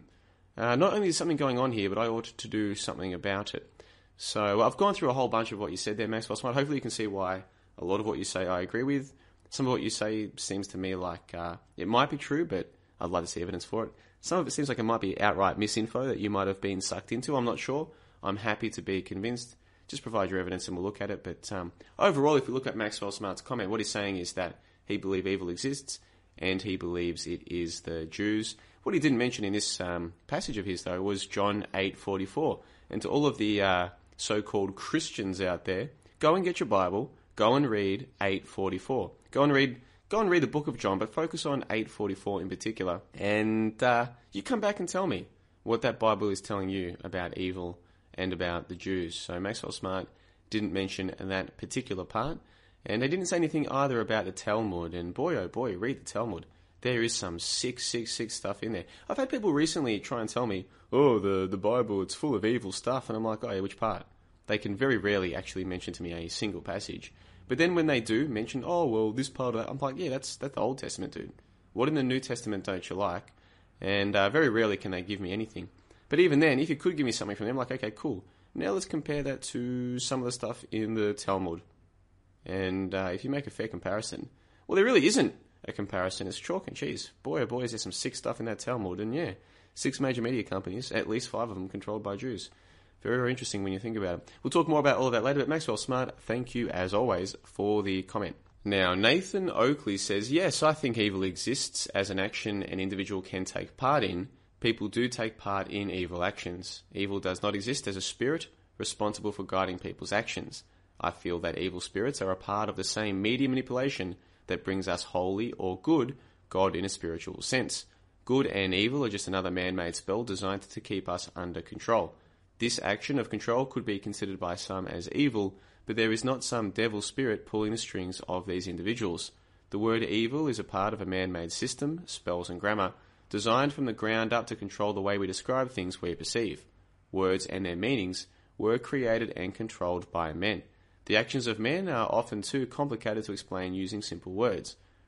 not only is something going on here, but I ought to do something about it. So I've gone through a whole bunch of what you said there, Maxwell Smart. Hopefully you can see why a lot of what you say I agree with. Some of what you say seems to me like it might be true, but I'd like to see evidence for it. Some of it seems like it might be outright misinfo that you might have been sucked into. I'm not sure. I'm happy to be convinced. Just provide your evidence and we'll look at it. But overall, if we look at Maxwell Smart's comment, what he's saying is that he believes evil exists and he believes it is the Jews. What he didn't mention in this passage of his, though, was John 8:44. And to all of the so-called Christians out there, go and get your Bible, go and read 8:44. Go and read the book of John, but focus on 8:44 in particular. And you come back and tell me what that Bible is telling you about evil and about the Jews. So Maxwell Smart didn't mention that particular part. And they didn't say anything either about the Talmud. And boy, oh boy, read the Talmud. There is some sick stuff in there. I've had people recently try and tell me, oh, the Bible, it's full of evil stuff. And I'm like, oh yeah, which part? They can very rarely actually mention to me a single passage. But then when they do mention, oh, well, this part of that, I'm like, yeah, that's the Old Testament, dude. What in the New Testament don't you like? And very rarely can they give me anything. But even then, if you could give me something from them, like, okay, cool. Now let's compare that to some of the stuff in the Talmud. And if you make a fair comparison, well, there really isn't a comparison. It's chalk and cheese. Boy, oh boy, is there some sick stuff in that Talmud. And yeah, 6 major media companies, at least 5 of them controlled by Jews. Very, very interesting when you think about it. We'll talk more about all of that later, but Maxwell Smart, thank you, as always, for the comment. Now, Nathan Oakley says, yes, I think evil exists as an action an individual can take part in. People do take part in evil actions. Evil does not exist as a spirit responsible for guiding people's actions. I feel that evil spirits are a part of the same media manipulation that brings us holy or good God in a spiritual sense. Good and evil are just another man-made spell designed to keep us under control. This action of control could be considered by some as evil, but there is not some devil spirit pulling the strings of these individuals. The word evil is a part of a man-made system, spells and grammar, designed from the ground up to control the way we describe things we perceive. Words and their meanings were created and controlled by men. The actions of men are often too complicated to explain using simple words.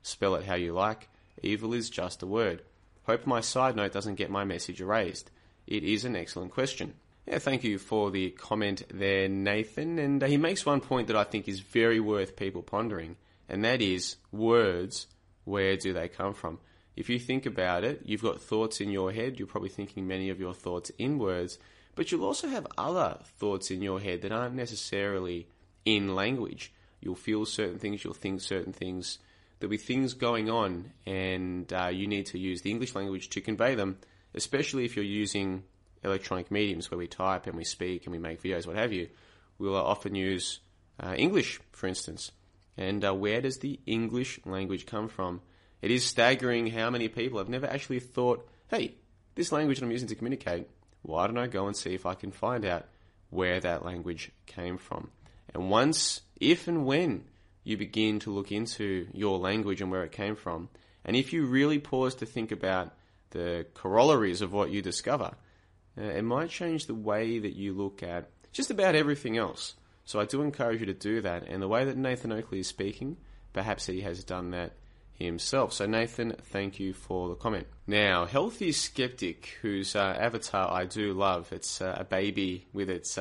Spell it how you like. Evil is just a word. Hope my side note doesn't get my message erased. It is an excellent question. Yeah, thank you for the comment there, Nathan. And he makes one point that I think is very worth people pondering, and that is words, where do they come from? If you think about it, you've got thoughts in your head. You're probably thinking many of your thoughts in words, but you'll also have other thoughts in your head that aren't necessarily in language. You'll feel certain things, you'll think certain things. There'll be things going on, and you need to use the English language to convey them, especially if you're using electronic mediums where we type and we speak and we make videos, what have you. We'll often use English, for instance. And where does the English language come from? It is staggering how many people have never actually thought, hey, this language that I'm using to communicate, why don't I go and see if I can find out where that language came from? And once, if and when you begin to look into your language and where it came from, and if you really pause to think about the corollaries of what you discover, it might change the way that you look at just about everything else. So I do encourage you to do that. And the way that Nathan Oakley is speaking, perhaps he has done that himself. So Nathan, thank you for the comment. Now, Healthy Skeptic, whose avatar I do love, it's a baby with its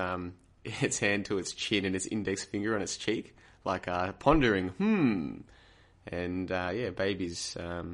hand to its chin and its index finger on its cheek, like pondering, And babies,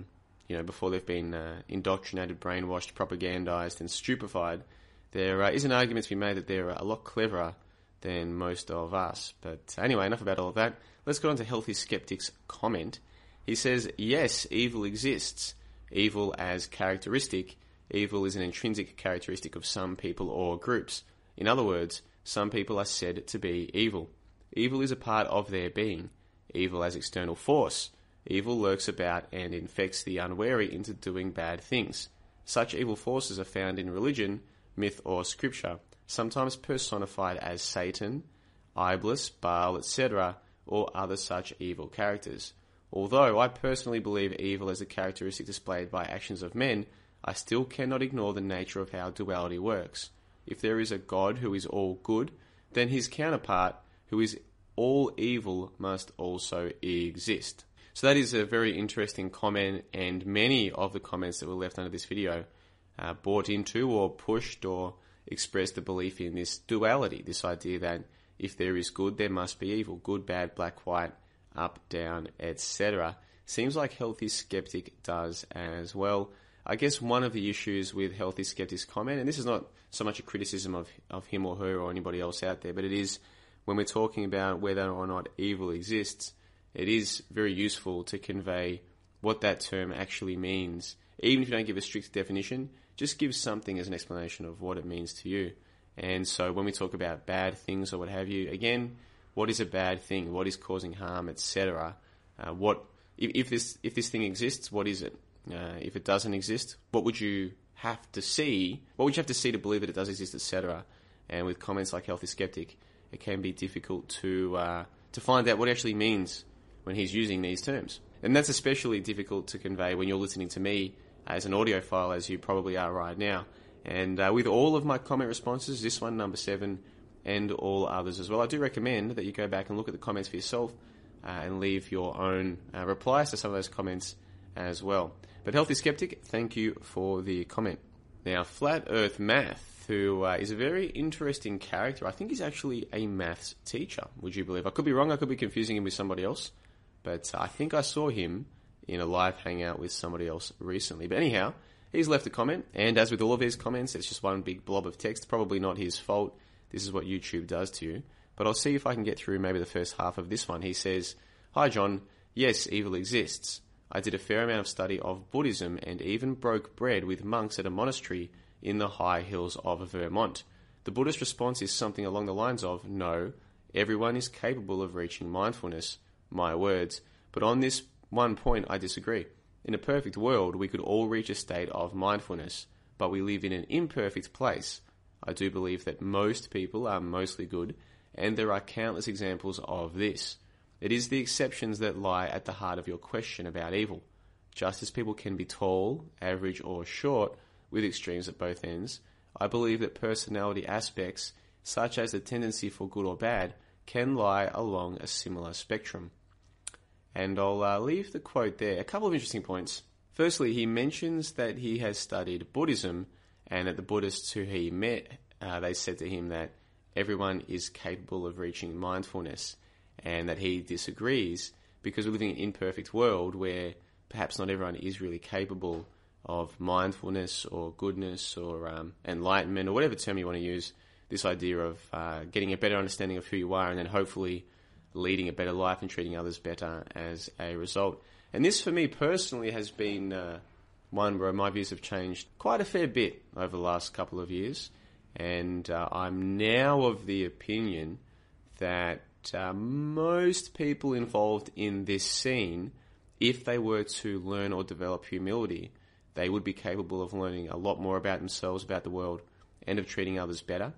before they've been indoctrinated, brainwashed, propagandized and stupefied, there is an argument to be made that they're a lot cleverer than most of us. But anyway, enough about all of that. Let's go on to Healthy Skeptic's comment. He says, yes, evil exists. Evil as characteristic. Evil is an intrinsic characteristic of some people or groups. In other words, some people are said to be evil. Evil is a part of their being. Evil as external force. Evil lurks about and infects the unwary into doing bad things. Such evil forces are found in religion, myth or scripture, sometimes personified as Satan, Iblis, Baal, etc., or other such evil characters. Although I personally believe evil is a characteristic displayed by actions of men, I still cannot ignore the nature of how duality works. If there is a God who is all good, then his counterpart, who is all evil, must also exist. So that is a very interesting comment, and many of the comments that were left under this video bought into or pushed or expressed the belief in this duality, this idea that if there is good, there must be evil. Good, bad, black, white, up, down, etc. Seems like Healthy Skeptic does as well. I guess one of the issues with Healthy Skeptic's comment, and this is not so much a criticism of him or her or anybody else out there, but it is when we're talking about whether or not evil exists, it is very useful to convey what that term actually means. Even if you don't give a strict definition, just give something as an explanation of what it means to you. And so when we talk about bad things or what have you, again, what is a bad thing? What is causing harm, etc.? If this thing exists, what is it? If it doesn't exist, what would you have to see? What would you have to see to believe that it does exist, etc.? And with comments like Healthy Skeptic, it can be difficult to find out what it actually means when he's using these terms. And that's especially difficult to convey when you're listening to me as an audio file, as you probably are right now. And with all of my comment responses, this one, number 7, and all others as well, I do recommend that you go back and look at the comments for yourself and leave your own replies to some of those comments as well. But Healthy Skeptic, thank you for the comment. Now, Flat Earth Math, who is a very interesting character. I think he's actually a maths teacher, would you believe? I could be wrong, I could be confusing him with somebody else, but I think I saw him in a live hangout with somebody else recently. But anyhow, he's left a comment, and as with all of his comments, it's just one big blob of text. Probably not his fault. This is what YouTube does to you. But I'll see if I can get through maybe the first half of this one. He says, "Hi John, yes, evil exists. I did a fair amount of study of Buddhism and even broke bread with monks at a monastery in the high hills of Vermont. The Buddhist response is something along the lines of, no, everyone is capable of reaching mindfulness, my words, but on this one point I disagree. In a perfect world, we could all reach a state of mindfulness, but we live in an imperfect place. I do believe that most people are mostly good, and there are countless examples of this. It is the exceptions that lie at the heart of your question about evil. Just as people can be tall, average, or short, with extremes at both ends, I believe that personality aspects, such as the tendency for good or bad, can lie along a similar spectrum." And I'll leave the quote there. A couple of interesting points. Firstly, he mentions that he has studied Buddhism, and that the Buddhists who he met, they said to him that everyone is capable of reaching mindfulness, and that he disagrees because we're living in an imperfect world where perhaps not everyone is really capable of mindfulness or goodness or enlightenment or whatever term you want to use. This idea of getting a better understanding of who you are and then hopefully leading a better life and treating others better as a result. And this for me personally has been one where my views have changed quite a fair bit over the last couple of years. And I'm now of the opinion that most people involved in this scene, if they were to learn or develop humility, they would be capable of learning a lot more about themselves, about the world, and of treating others better.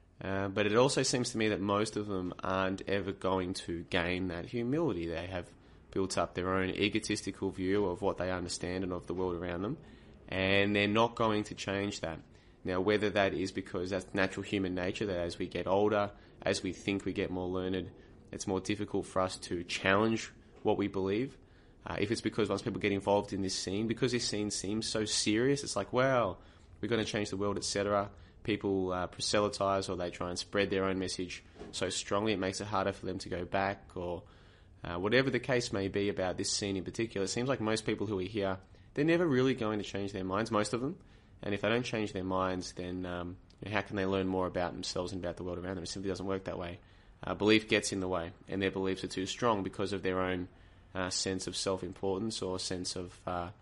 But it also seems to me that most of them aren't ever going to gain that humility. They have built up their own egotistical view of what they understand and of the world around them, and they're not going to change that. Now, whether that is because that's natural human nature, that as we get older, as we think we get more learned, it's more difficult for us to challenge what we believe. If it's because once people get involved in this scene, because this scene seems so serious, it's like, wow, we're going to change the world, etc. People proselytize, or they try and spread their own message so strongly it makes it harder for them to go back, or whatever the case may be about this scene in particular. It seems like most people who are here, they're never really going to change their minds, most of them. And if they don't change their minds, then how can they learn more about themselves and about the world around them? It simply doesn't work that way. Belief gets in the way, and their beliefs are too strong because of their own sense of self-importance or sense of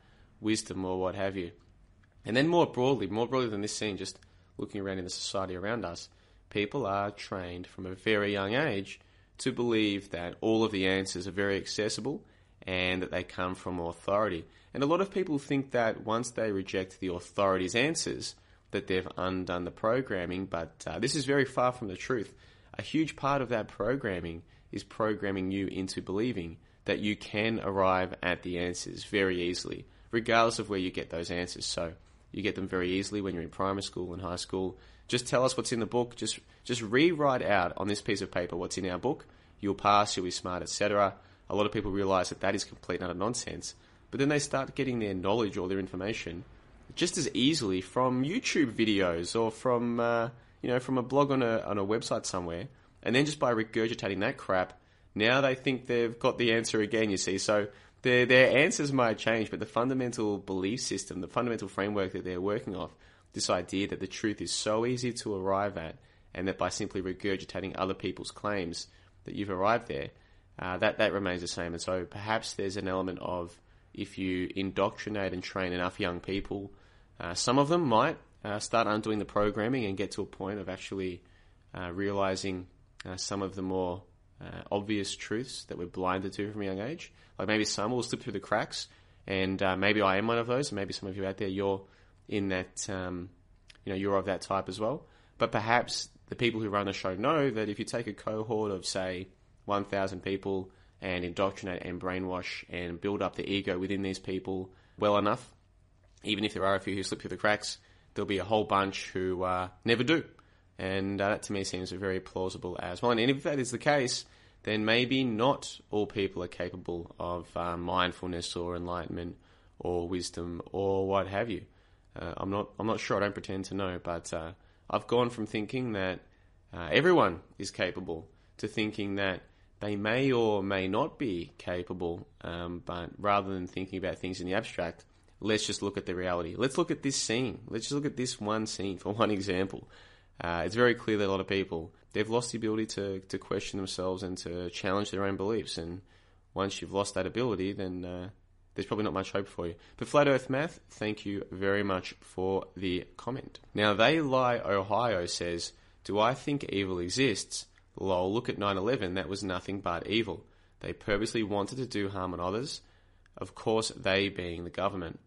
wisdom or what have you. And then more broadly than this scene, just looking around in the society around us, people are trained from a very young age to believe that all of the answers are very accessible and that they come from authority. And a lot of people think that once they reject the authority's answers, that they've undone the programming, but this is very far from the truth. A huge part of that programming is programming you into believing that you can arrive at the answers very easily, regardless of where you get those answers. So you get them very easily when you're in primary school and high school. Just tell us what's in the book. Just rewrite out on this piece of paper what's in our book. You'll pass, you'll be smart, etc. A lot of people realize that is complete and utter nonsense. But then they start getting their knowledge or their information just as easily from YouTube videos or from from a blog on a website somewhere. And then just by regurgitating that crap, now they think they've got the answer again, you see. So their answers might change, but the fundamental belief system, the fundamental framework that they're working off, this idea that the truth is so easy to arrive at, and that by simply regurgitating other people's claims that you've arrived there, that remains the same. And so perhaps there's an element of, if you indoctrinate and train enough young people, some of them might start undoing the programming and get to a point of actually realizing some of the more obvious truths that we're blinded to from a young age. Like maybe some will slip through the cracks, and maybe I am one of those, and maybe some of you out there, you're in that, you're of that type as well. But perhaps the people who run the show know that if you take a cohort of, say, 1,000 people and indoctrinate and brainwash and build up the ego within these people well enough, even if there are a few who slip through the cracks, there'll be a whole bunch who never do. And that to me seems very plausible as well. And if that is the case, then maybe not all people are capable of mindfulness or enlightenment or wisdom or what have you. I'm not sure. I don't pretend to know, but I've gone from thinking that everyone is capable to thinking that they may or may not be capable, but rather than thinking about things in the abstract, let's just look at the reality. Let's look at this scene. Let's just look at this one scene for one example. It's very clear that a lot of people, they've lost the ability to question themselves and to challenge their own beliefs. And once you've lost that ability, then there's probably not much hope for you. But Flat Earth Math, thank you very much for the comment. Now, They Lie Ohio says, do I think evil exists? Lol, look at 9/11, that was nothing but evil. They purposely wanted to do harm on others. Of course, they being the government.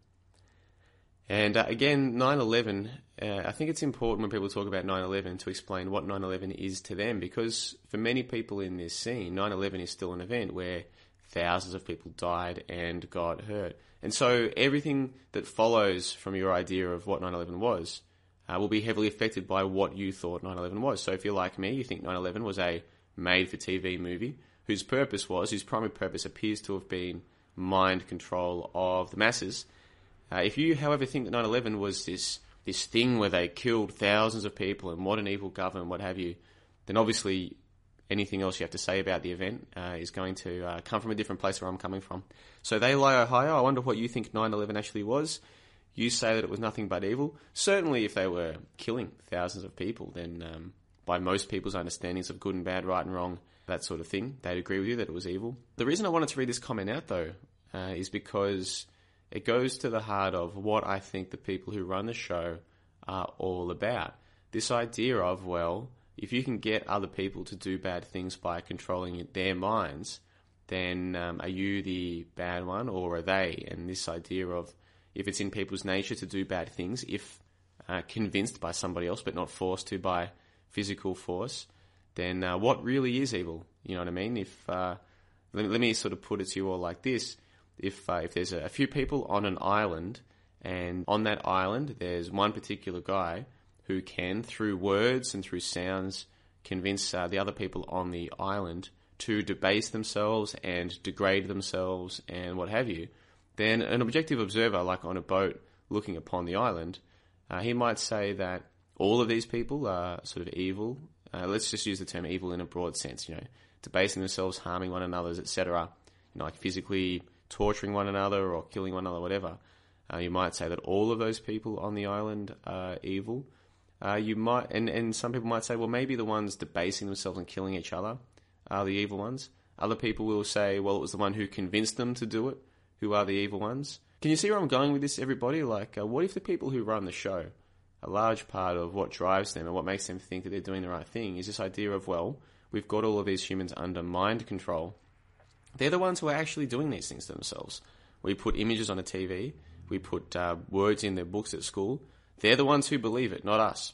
And again, 9/11, I think it's important when people talk about 9/11 to explain what 9/11 is to them, because for many people in this scene, 9/11 is still an event where thousands of people died and got hurt. And so everything that follows from your idea of what 9/11 was will be heavily affected by what you thought 9/11 was. So if you're like me, you think 9/11 was a made-for-TV movie, whose primary purpose appears to have been mind control of the masses. If you, however, think that 9/11 was this thing where they killed thousands of people and what an evil government, what have you, then obviously anything else you have to say about the event is going to come from a different place where I'm coming from. So they lie Ohio. I wonder what you think 9/11 actually was. You say that it was nothing but evil. Certainly if they were killing thousands of people, then by most people's understandings of good and bad, right and wrong, that sort of thing, they'd agree with you that it was evil. The reason I wanted to read this comment out, though, is because it goes to the heart of what I think the people who run the show are all about. This idea of, well, if you can get other people to do bad things by controlling their minds, then are you the bad one or are they? And this idea of if it's in people's nature to do bad things, if convinced by somebody else but not forced to by physical force, then what really is evil? You know what I mean? If let me sort of put it to you all like this. If there's a few people on an island, and on that island there's one particular guy who can, through words and through sounds, convince the other people on the island to debase themselves and degrade themselves and what have you, then an objective observer, like on a boat looking upon the island, he might say that all of these people are sort of evil. Let's just use the term evil in a broad sense, debasing themselves, harming one another, etc., like physically torturing one another or killing one another, whatever. You might say that all of those people on the island are evil. You might, and some people might say, well, maybe the ones debasing themselves and killing each other are the evil ones. Other people will say, well, it was the one who convinced them to do it who are the evil ones. Can you see where I'm going with this, everybody? Like, what if the people who run the show, a large part of what drives them and what makes them think that they're doing the right thing is this idea of, well, we've got all of these humans under mind control. They're the ones who are actually doing these things to themselves. We put images on a TV. We put words in their books at school. They're the ones who believe it, not us.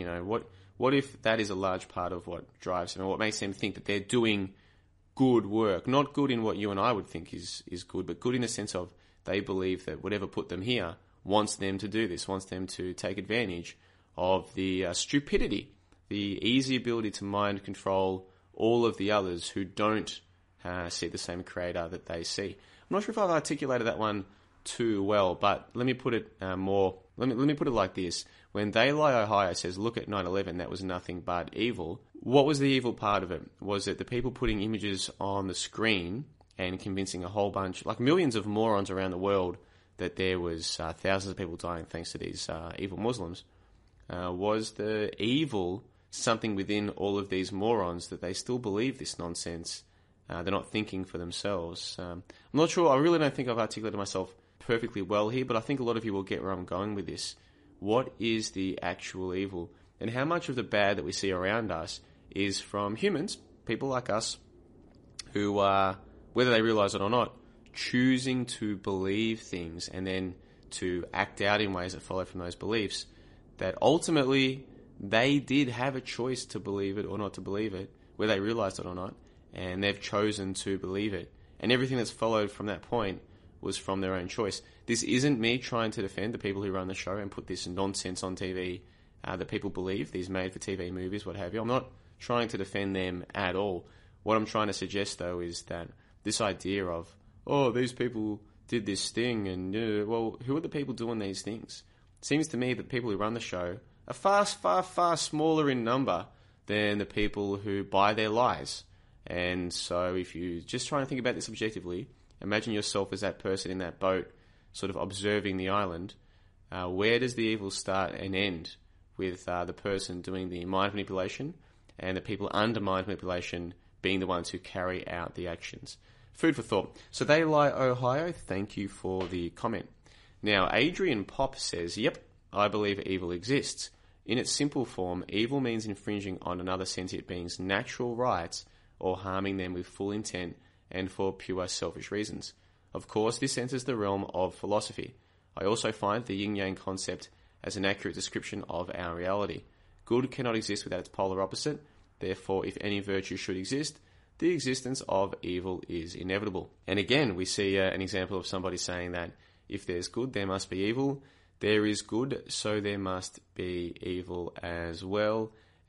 What if that is a large part of what drives them and what makes them think that they're doing good work? Not good in what you and I would think is good, but good in the sense of they believe that whatever put them here wants them to do this, wants them to take advantage of the stupidity, the easy ability to mind control all of the others who don't see the same creator that they see. I'm not sure if I've articulated that one too well, but let me put it more. Let me put it like this: when They Lie Ohio says, "Look at 9/11, that was nothing but evil." What was the evil part of it? Was it the people putting images on the screen and convincing a whole bunch, like millions of morons around the world, that there was thousands of people dying thanks to these evil Muslims? Was the evil something within all of these morons that they still believe this nonsense? They're not thinking for themselves. I'm not sure. I really don't think I've articulated myself perfectly well here, but I think a lot of you will get where I'm going with this. What is the actual evil? And how much of the bad that we see around us is from humans, people like us, who are, whether they realize it or not, choosing to believe things and then to act out in ways that follow from those beliefs, that ultimately they did have a choice to believe it or not to believe it, whether they realized it or not, and they've chosen to believe it. And everything that's followed from that point was from their own choice. This isn't me trying to defend the people who run the show and put this nonsense on TV that people believe, these made-for-TV movies, what have you. I'm not trying to defend them at all. What I'm trying to suggest, though, is that this idea of, oh, these people did this thing, and, well, who are the people doing these things? It seems to me that the people who run the show are far smaller in number than the people who buy their lies. And so if you just try and think about this objectively, imagine yourself as that person in that boat, sort of observing the island. Where does the evil start and end with the person doing the mind manipulation and the people under mind manipulation being the ones who carry out the actions? Food for thought. So They Lie Ohio, thank you for the comment. Now, Adrian Pop says, yep, I believe evil exists. In its simple form, evil means infringing on another sentient being's natural rights or harming them with full intent and for pure selfish reasons. Of course, this enters the realm of philosophy. I also find the yin-yang concept as an accurate description of our reality. Good cannot exist without its polar opposite. Therefore, if any virtue should exist, the existence of evil is inevitable. And again, we see an example of somebody saying that if there's good, there must be evil. There is good, so there must be evil as well.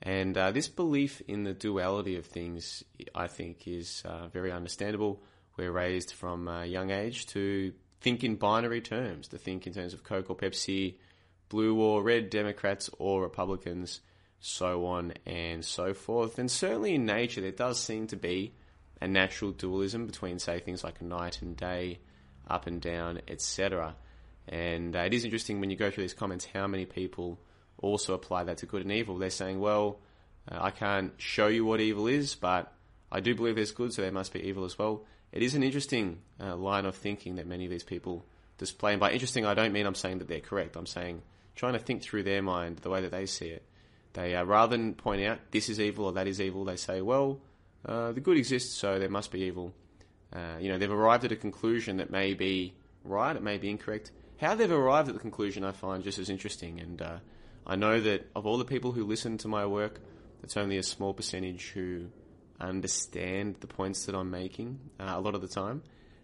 And this belief in the duality of things, I think, is very understandable. We're raised from a young age to think in binary terms, to think in terms of Coke or Pepsi, blue or red, Democrats or Republicans, so on and so forth. And certainly in nature, there does seem to be a natural dualism between, say, things like night and day, up and down, etc. And it is interesting when you go through these comments how many people also apply that to good and evil. They're saying, well, I can't show you what evil is, but I do believe there's good, so there must be evil as well. It is an interesting line of thinking that many of these people display. And by interesting, I don't mean I'm saying that they're correct. I'm saying trying to think through their mind the way that they see it. They, rather than point out this is evil or that is evil, they say, well, the good exists, so there must be evil. They've arrived at a conclusion that may be right, it may be incorrect. How they've arrived at the conclusion I find just as interesting. And I know that of all the people who listen to my work, it's only a small percentage who understand the points that I'm making a lot of the time.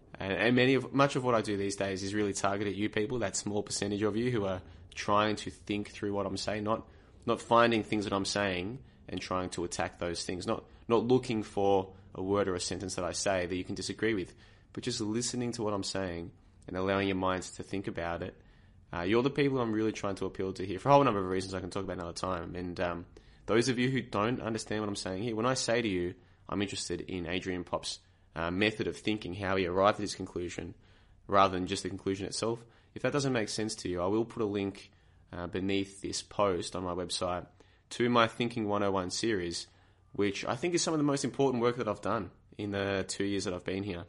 And much of what I do these days is really targeted at you people, that small percentage of you who are trying to think through what I'm saying, not finding things that I'm saying and trying to attack those things, not looking for a word or a sentence that I say that you can disagree with, but just listening to what I'm saying and allowing your minds to think about it. You're the people I'm really trying to appeal to here for a whole number of reasons I can talk about another time. And those of you who don't understand what I'm saying here, when I say to you, I'm interested in Adrian Pop's method of thinking, how he arrived at his conclusion, rather than just the conclusion itself. If that doesn't make sense to you, I will put a link beneath this post on my website to my Thinking 101 series, which I think is some of the most important work that I've done in the 2 years that I've been here,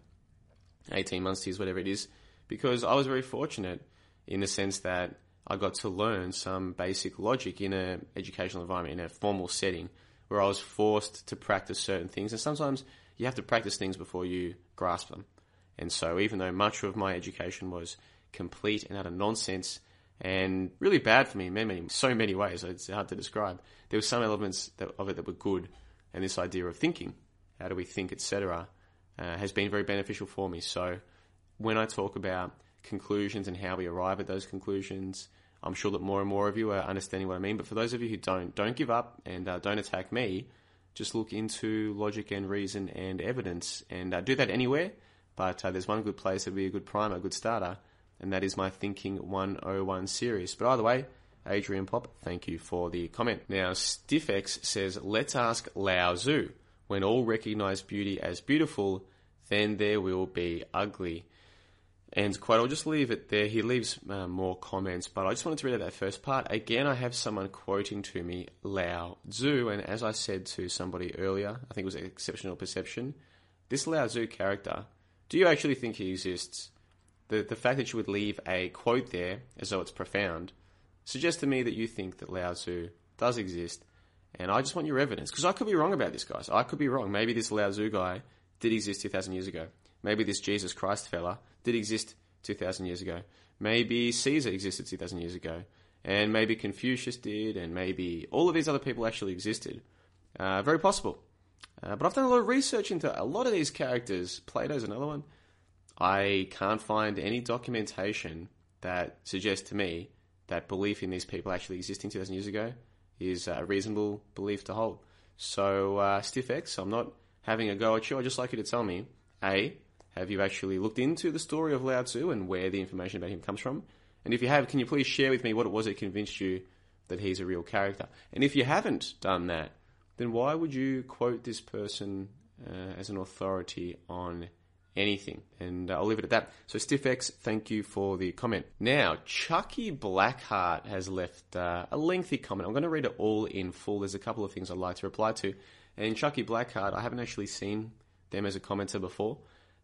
18 months, 2 years, whatever it is, because I was very fortunate in the sense that I got to learn some basic logic in an educational environment, in a formal setting, where I was forced to practice certain things. And sometimes you have to practice things before you grasp them. And so even though much of my education was complete and utter nonsense and really bad for me in so many ways, it's hard to describe, there were some elements of it that were good. And this idea of thinking, how do we think, etc., has been very beneficial for me. So when I talk about conclusions and how we arrive at those conclusions, I'm sure that more and more of you are understanding what I mean. But for those of you who don't give up and don't attack me. Just look into logic and reason and evidence, and do that anywhere. But there's one good place that would be a good primer, a good starter, and that is my Thinking 101 series. But either way, Adrian Pop, thank you for the comment. Now, StiffX says, let's ask Lao Tzu. When all recognize beauty as beautiful, then there will be ugly. And quote, I'll just leave it there. He leaves more comments, but I just wanted to read out that first part. Again, I have someone quoting to me Lao Tzu, and as I said to somebody earlier, I think it was Exceptional Perception, this Lao Tzu character, do you actually think he exists? The fact that you would leave a quote there as though it's profound suggests to me that you think that Lao Tzu does exist, and I just want your evidence, because I could be wrong about this, guys. I could be wrong. Maybe this Lao Tzu guy did exist 2,000 years ago. Maybe this Jesus Christ fella did exist 2,000 years ago. Maybe Caesar existed 2,000 years ago. And maybe Confucius did, and maybe all of these other people actually existed. Very possible. But I've done a lot of research into a lot of these characters. Plato's another one. I can't find any documentation that suggests to me that belief in these people actually existing 2,000 years ago is a reasonable belief to hold. So, StiffX, I'm not having a go at you. I'd just like you to tell me, A, have you actually looked into the story of Lao Tzu and where the information about him comes from? And if you have, can you please share with me what it was that convinced you that he's a real character? And if you haven't done that, then why would you quote this person as an authority on anything? And I'll leave it at that. So StiffX, thank you for the comment. Now, Chucky Blackheart has left a lengthy comment. I'm going to read it all in full. There's a couple of things I'd like to reply to. And Chucky Blackheart, I haven't actually seen them as a commenter before.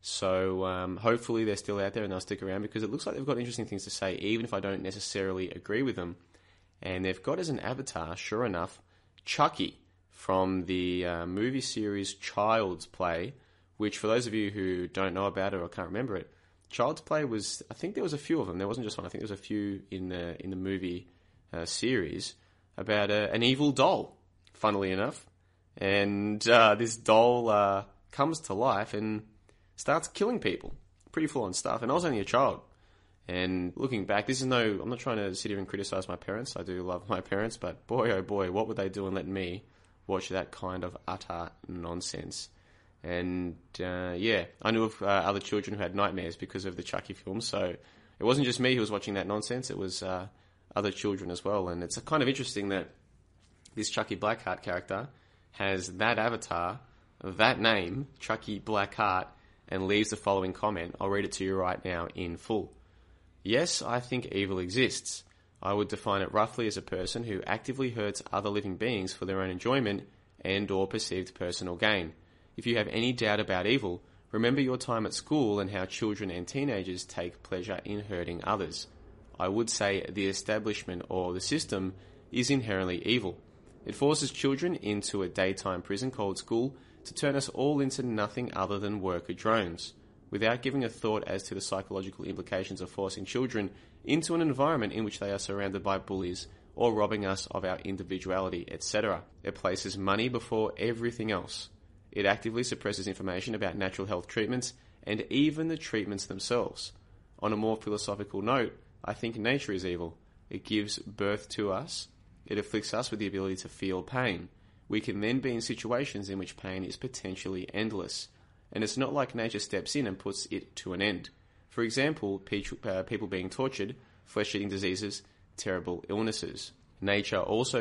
So hopefully they're still out there and they'll stick around, because it looks like they've got interesting things to say, even if I don't necessarily agree with them. And they've got as an avatar, sure enough, Chucky from the movie series Child's Play, which for those of you who don't know about it or can't remember it, Child's Play was, I think there was a few of them. There wasn't just one. I think there was a few in the movie series about an evil doll, funnily enough. And this doll comes to life and starts killing people. Pretty full-on stuff. And I was only a child. And looking back, I'm not trying to sit here and criticize my parents. I do love my parents, but boy, oh boy, what were they doing letting me watch that kind of utter nonsense. And I knew of other children who had nightmares because of the Chucky film, so it wasn't just me who was watching that nonsense, it was other children as well. And it's kind of interesting that this Chucky Blackheart character has that avatar, that name, Chucky Blackheart, and leaves the following comment. I'll read it to you right now in full. Yes, I think evil exists. I would define it roughly as a person who actively hurts other living beings for their own enjoyment and or perceived personal gain. If you have any doubt about evil, remember your time at school and how children and teenagers take pleasure in hurting others. I would say the establishment or the system is inherently evil. It forces children into a daytime prison called school to turn us all into nothing other than worker drones, without giving a thought as to the psychological implications of forcing children into an environment in which they are surrounded by bullies or robbing us of our individuality, etc. It places money before everything else. It actively suppresses information about natural health treatments and even the treatments themselves. On a more philosophical note, I think nature is evil. It gives birth to us. It afflicts us with the ability to feel pain. We can then be in situations in which pain is potentially endless. And it's not like nature steps in and puts it to an end. For example, people being tortured, flesh-eating diseases, terrible illnesses. Nature also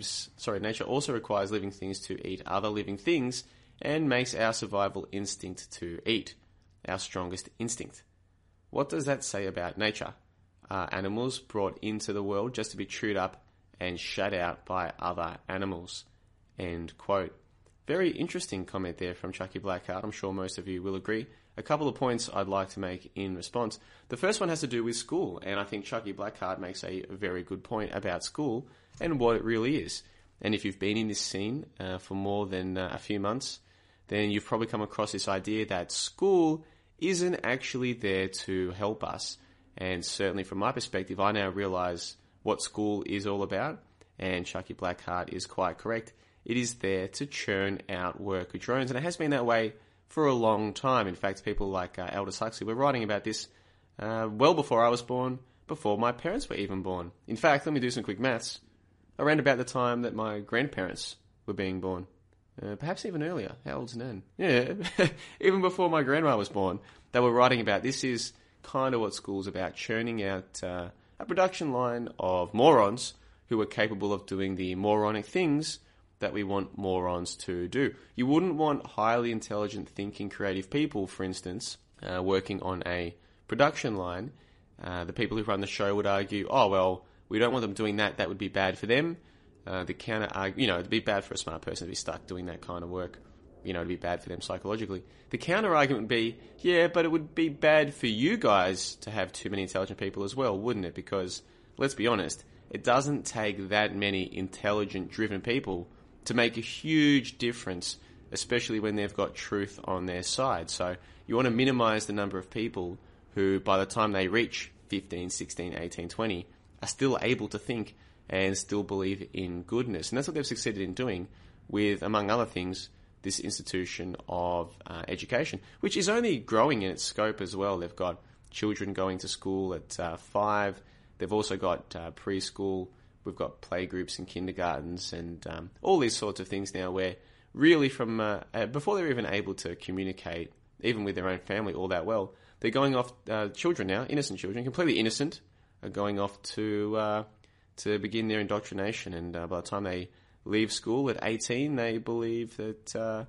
requires living things to eat other living things and makes our survival instinct to eat, our strongest instinct. What does that say about nature? Are animals brought into the world just to be chewed up and shut out by other animals? End quote. Very interesting comment there from Chucky Blackheart. I'm sure most of you will agree. A couple of points I'd like to make in response. The first one has to do with school, and I think Chucky Blackheart makes a very good point about school and what it really is. And if you've been in this scene for more than a few months, then you've probably come across this idea that school isn't actually there to help us. And certainly from my perspective, I now realise what school is all about, and Chucky Blackheart is quite correct. It is there to churn out worker drones, and it has been that way for a long time. In fact, people like Aldous Huxley were writing about this well before I was born, before my parents were even born. In fact, let me do some quick maths. Around about the time that my grandparents were being born. Perhaps even earlier. How old's Nan? Yeah, even before my grandma was born, they were writing about this is kind of what school's about, churning out a production line of morons who are capable of doing the moronic things that we want morons to do. You wouldn't want highly intelligent, thinking, creative people, for instance, working on a production line. The people who run the show would argue, oh, well, we don't want them doing that. That would be bad for them. The counter argument, it'd be bad for a smart person to be stuck doing that kind of work. It'd be bad for them psychologically. The counter argument would be, yeah, but it would be bad for you guys to have too many intelligent people as well, wouldn't it? Because, let's be honest, it doesn't take that many intelligent, driven people to make a huge difference, especially when they've got truth on their side. So you want to minimize the number of people who, by the time they reach 15, 16, 18, 20, are still able to think and still believe in goodness. And that's what they've succeeded in doing with, among other things, this institution of education, which is only growing in its scope as well. They've got children going to school at 5. They've also got preschool. We've got playgroups and kindergartens and all these sorts of things now where really from before they're even able to communicate, even with their own family all that well, they're going off, children now, innocent children, completely innocent, are going off to begin their indoctrination. And by the time they leave school at 18, they believe that,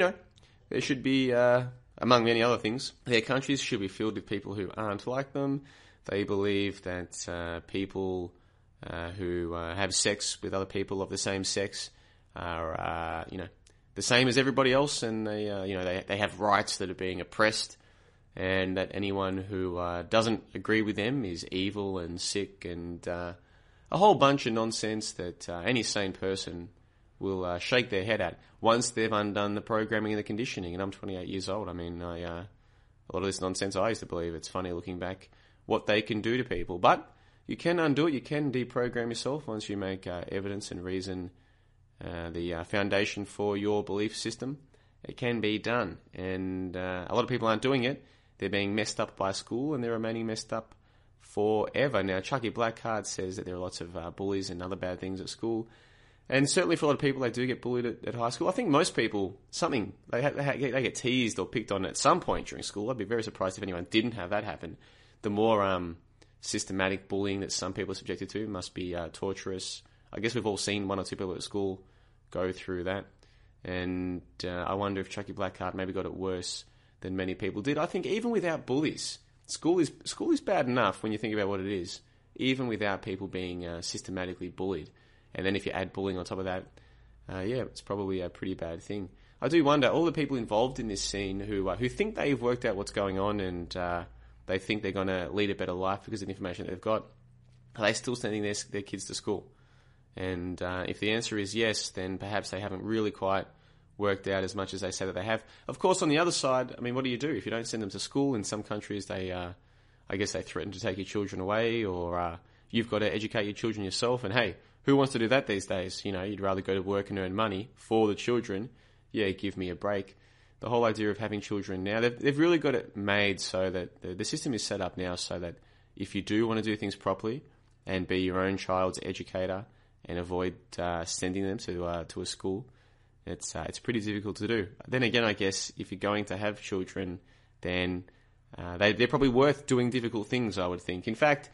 there should be, among many other things, their countries should be filled with people who aren't like them. They believe that people who have sex with other people of the same sex are, the same as everybody else, and they have rights that are being oppressed, and that anyone who doesn't agree with them is evil and sick, and a whole bunch of nonsense that any sane person will shake their head at once they've undone the programming and the conditioning. And I'm 28 years old. I mean, a lot of this nonsense I used to believe. It's funny looking back what they can do to people. But you can undo it. You can deprogram yourself once you make evidence and reason the foundation for your belief system. It can be done. And a lot of people aren't doing it. They're being messed up by school, and they're remaining messed up forever. Now, Chucky Blackheart says that there are lots of bullies and other bad things at school. And certainly for a lot of people, they do get bullied at high school. I think most people, they get teased or picked on at some point during school. I'd be very surprised if anyone didn't have that happen. The more systematic bullying that some people are subjected to must be torturous. I guess we've all seen one or two people at school go through that. And I wonder if Chucky Blackheart maybe got it worse than many people did. I think even without bullies, school is bad enough when you think about what it is, even without people being systematically bullied. And then if you add bullying on top of that, it's probably a pretty bad thing. I do wonder, all the people involved in this scene who think they've worked out what's going on and they think they're going to lead a better life because of the information that they've got, are they still sending their kids to school? And if the answer is yes, then perhaps they haven't really quite worked out as much as they say that they have. Of course, on the other side, I mean, what do you do if you don't send them to school? In some countries, they threaten to take your children away, or you've got to educate your children yourself. And hey, who wants to do that these days? You know, you'd rather go to work and earn money for the children. Yeah, give me a break. The whole idea of having children now, they've really got it made so that the system is set up now so that if you do want to do things properly and be your own child's educator and avoid sending them to a school, it's pretty difficult to do. Then again, I guess if you're going to have children, then they're probably worth doing difficult things, I would think. In fact,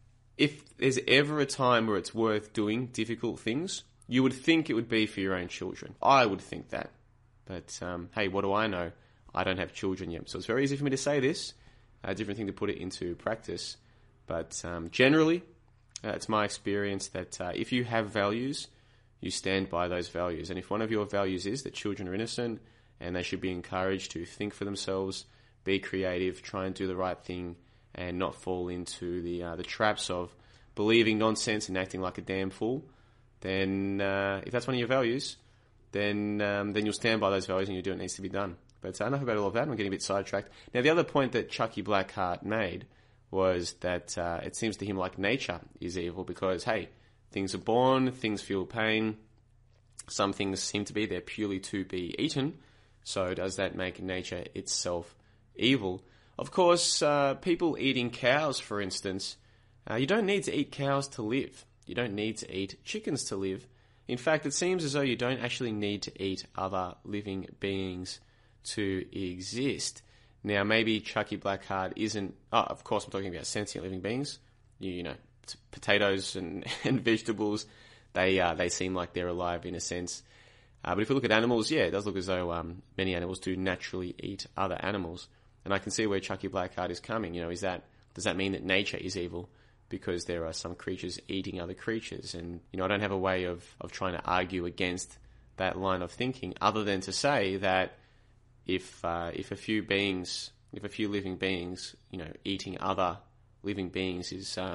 if there's ever a time where it's worth doing difficult things, you would think it would be for your own children. I would think that. But hey, what do I know? I don't have children yet. So it's very easy for me to say this. A different thing to put it into practice. But generally, it's my experience that if you have values, you stand by those values. And if one of your values is that children are innocent and they should be encouraged to think for themselves, be creative, try and do the right thing, and not fall into the traps of believing nonsense and acting like a damn fool, then if that's one of your values, then you'll stand by those values and you'll do what needs to be done. But enough about all of that. I'm getting a bit sidetracked. Now, the other point that Chucky Blackheart made was that it seems to him like nature is evil because, hey, things are born, things feel pain. Some things seem to be there purely to be eaten. So does that make nature itself evil? Of course, people eating cows, for instance, you don't need to eat cows to live. You don't need to eat chickens to live. In fact, it seems as though you don't actually need to eat other living beings to exist. Now, maybe Chucky Blackheart isn't... Oh, of course, I'm talking about sentient living beings. You know, potatoes and vegetables, they seem like they're alive in a sense. But if we look at animals, yeah, it does look as though many animals do naturally eat other animals. And I can see where Chucky Blackheart is coming. You know, does that mean that nature is evil because there are some creatures eating other creatures? And, you know, I don't have a way of trying to argue against that line of thinking other than to say that if a few living beings, you know, eating other living beings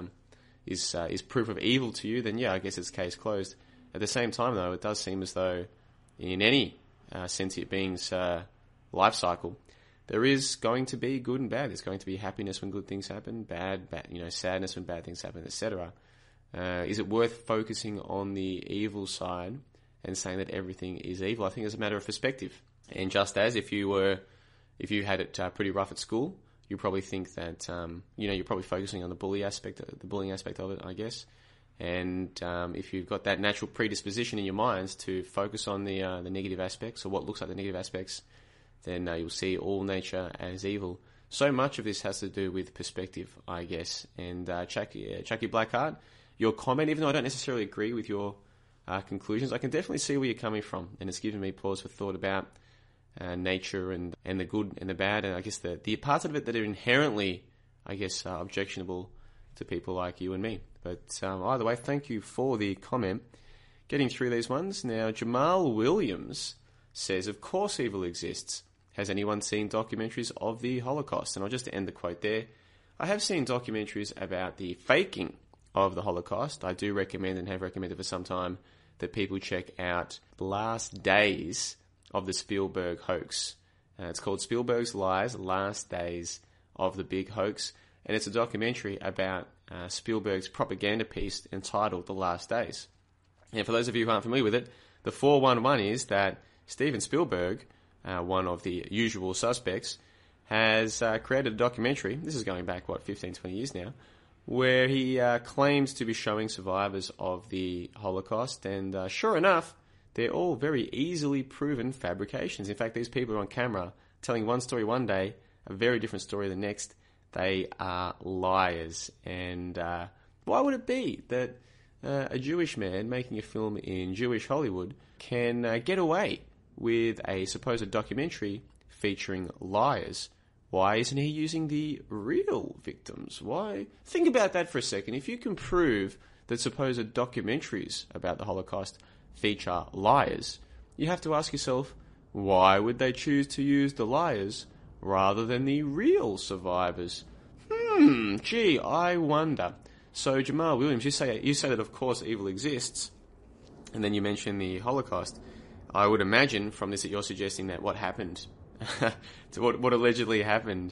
is proof of evil to you, then yeah, I guess it's case closed. At the same time, though, it does seem as though in any sentient being's life cycle, there is going to be good and bad. There's going to be happiness when good things happen, bad, you know, sadness when bad things happen, etc. Is it worth focusing on the evil side and saying that everything is evil? I think it's a matter of perspective. And just as if you had it pretty rough at school, you probably think that you're probably focusing on the bullying aspect of it, I guess. And if you've got that natural predisposition in your minds to focus on the negative aspects or what looks like the negative aspects, then you'll see all nature as evil. So much of this has to do with perspective, I guess. And Chucky Blackheart, your comment, even though I don't necessarily agree with your conclusions, I can definitely see where you're coming from, and it's given me pause for thought about nature and the good and the bad, and I guess the parts of it that are inherently, I guess, objectionable to people like you and me. But either way, thank you for the comment. Getting through these ones now, Jamal Williams says, "Of course evil exists. Has anyone seen documentaries of the Holocaust?" And I'll just end the quote there. I have seen documentaries about the faking of the Holocaust. I do recommend and have recommended for some time that people check out The Last Days of the Spielberg Hoax. It's called Spielberg's Lies, Last Days of the Big Hoax. And it's a documentary about Spielberg's propaganda piece entitled The Last Days. And for those of you who aren't familiar with it, the 411 is that Steven Spielberg, one of the usual suspects, has created a documentary. This is going back, 15, 20 years now, where he claims to be showing survivors of the Holocaust, and sure enough, they're all very easily proven fabrications. In fact, these people are on camera telling one story one day, a very different story the next. They are liars. And why would it be that a Jewish man making a film in Jewish Hollywood can get away with a supposed documentary featuring liars? Why isn't he using the real victims? Why? Think about that for a second. If you can prove that supposed documentaries about the Holocaust feature liars, you have to ask yourself, why would they choose to use the liars rather than the real survivors? Gee, I wonder. So, Jamal Williams, you say that of course evil exists, and then you mention the Holocaust. I would imagine from this that you're suggesting that what happened, to what allegedly happened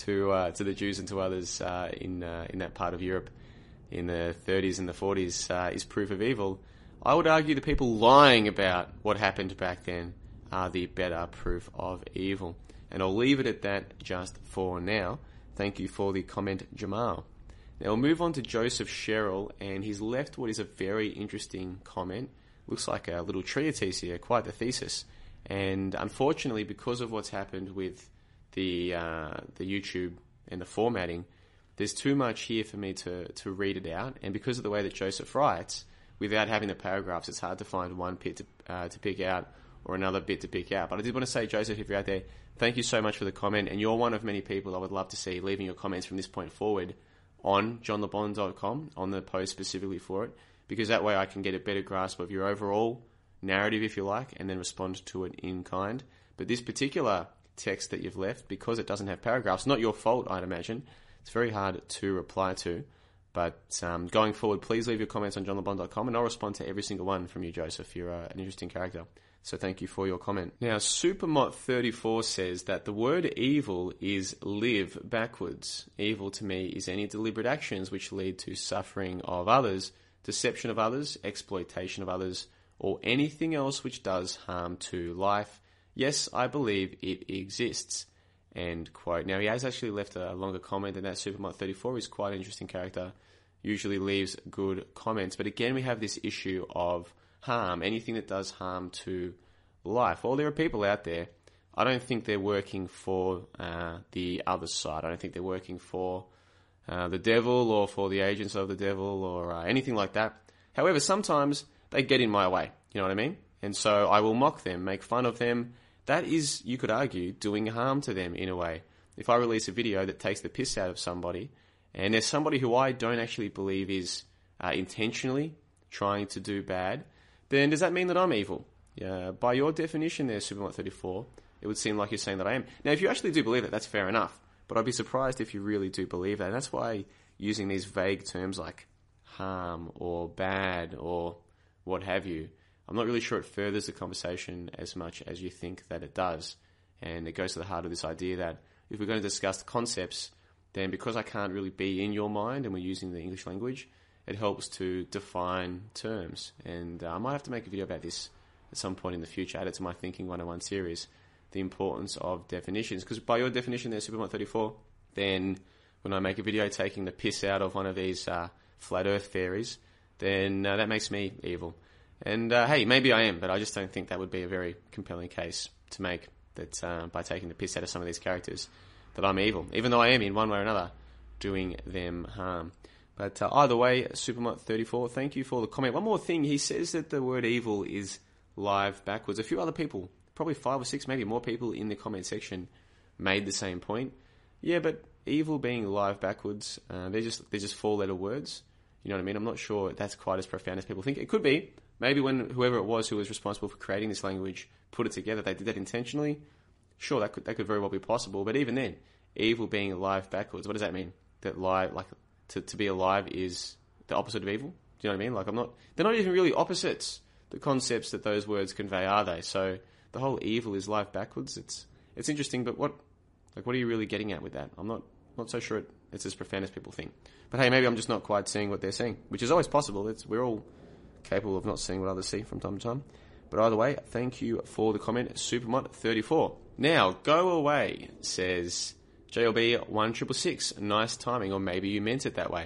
to the Jews and to others in that part of Europe in the 30s and the 40s is proof of evil. I would argue the people lying about what happened back then are the better proof of evil. And I'll leave it at that just for now. Thank you for the comment, Jamal. Now we'll move on to Joseph Sherrill, and he's left what is a very interesting comment. Looks like a little treatise here, quite the thesis. And unfortunately, because of what's happened with the YouTube and the formatting, there's too much here for me to read it out. And because of the way that Joseph writes, without having the paragraphs, it's hard to find one bit to pick out or another bit to pick out. But I did want to say, Joseph, if you're out there, thank you so much for the comment. And you're one of many people I would love to see leaving your comments from this point forward on johnlebon.com, on the post specifically for it, because that way I can get a better grasp of your overall narrative, if you like, and then respond to it in kind. But this particular text that you've left, because it doesn't have paragraphs, not your fault, I'd imagine. It's very hard to reply to. But going forward, please leave your comments on johnlebon.com, and I'll respond to every single one from you, Joseph. You're an interesting character. So thank you for your comment. Now, Supermot34 says that the word evil is live backwards. Evil to me is any deliberate actions which lead to suffering of others, deception of others, exploitation of others, or anything else which does harm to life. Yes, I believe it exists. End quote. Now, he has actually left a longer comment than that. Supermot34 is quite an interesting character. Usually leaves good comments. But again, we have this issue of harm, anything that does harm to life. Well, there are people out there, I don't think they're working for the other side. I don't think they're working for the devil or for the agents of the devil or anything like that. However, sometimes they get in my way, you know what I mean? And so I will mock them, make fun of them. That is, you could argue, doing harm to them in a way. If I release a video that takes the piss out of somebody, and there's somebody who I don't actually believe is intentionally trying to do bad, then does that mean that I'm evil? By your definition there, Supermot34, it would seem like you're saying that I am. Now, if you actually do believe it, that's fair enough. But I'd be surprised if you really do believe that. And that's why using these vague terms like harm or bad or what have you, I'm not really sure it furthers the conversation as much as you think that it does. And it goes to the heart of this idea that if we're going to discuss the concepts, then because I can't really be in your mind and we're using the English language, it helps to define terms. And I might have to make a video about this at some point in the future, add it to my Thinking 101 series, the importance of definitions. Because by your definition there, Supermot34, then when I make a video taking the piss out of one of these flat earth theories, then that makes me evil. And hey, maybe I am, but I just don't think that would be a very compelling case to make, that by taking the piss out of some of these characters, that I'm evil, even though I am in one way or another doing them harm. But either way, Supermot34, thank you for the comment. One more thing, he says that the word evil is live backwards. A few other people, probably 5 or 6, maybe more people in the comment section made the same point. Yeah, but evil being live backwards, they're just 4-letter words. You know what I mean? I'm not sure that's quite as profound as people think. It could be. Maybe when whoever it was who was responsible for creating this language put it together, they did that intentionally. Sure, that could very well be possible. But even then, evil being live backwards, what does that mean? That live, like to be alive is the opposite of evil? Do you know what I mean? Like they're not even really opposites. The concepts that those words convey, are they? So the whole evil is live backwards. It's interesting, but what are you really getting at with that? I'm not so sure it's as profound as people think. But hey, maybe I'm just not quite seeing what they're seeing, which is always possible. We're all capable of not seeing what others see from time to time. But either way, thank you for the comment, Supermot34. Now, go away, says JLB1666. Nice timing, or maybe you meant it that way.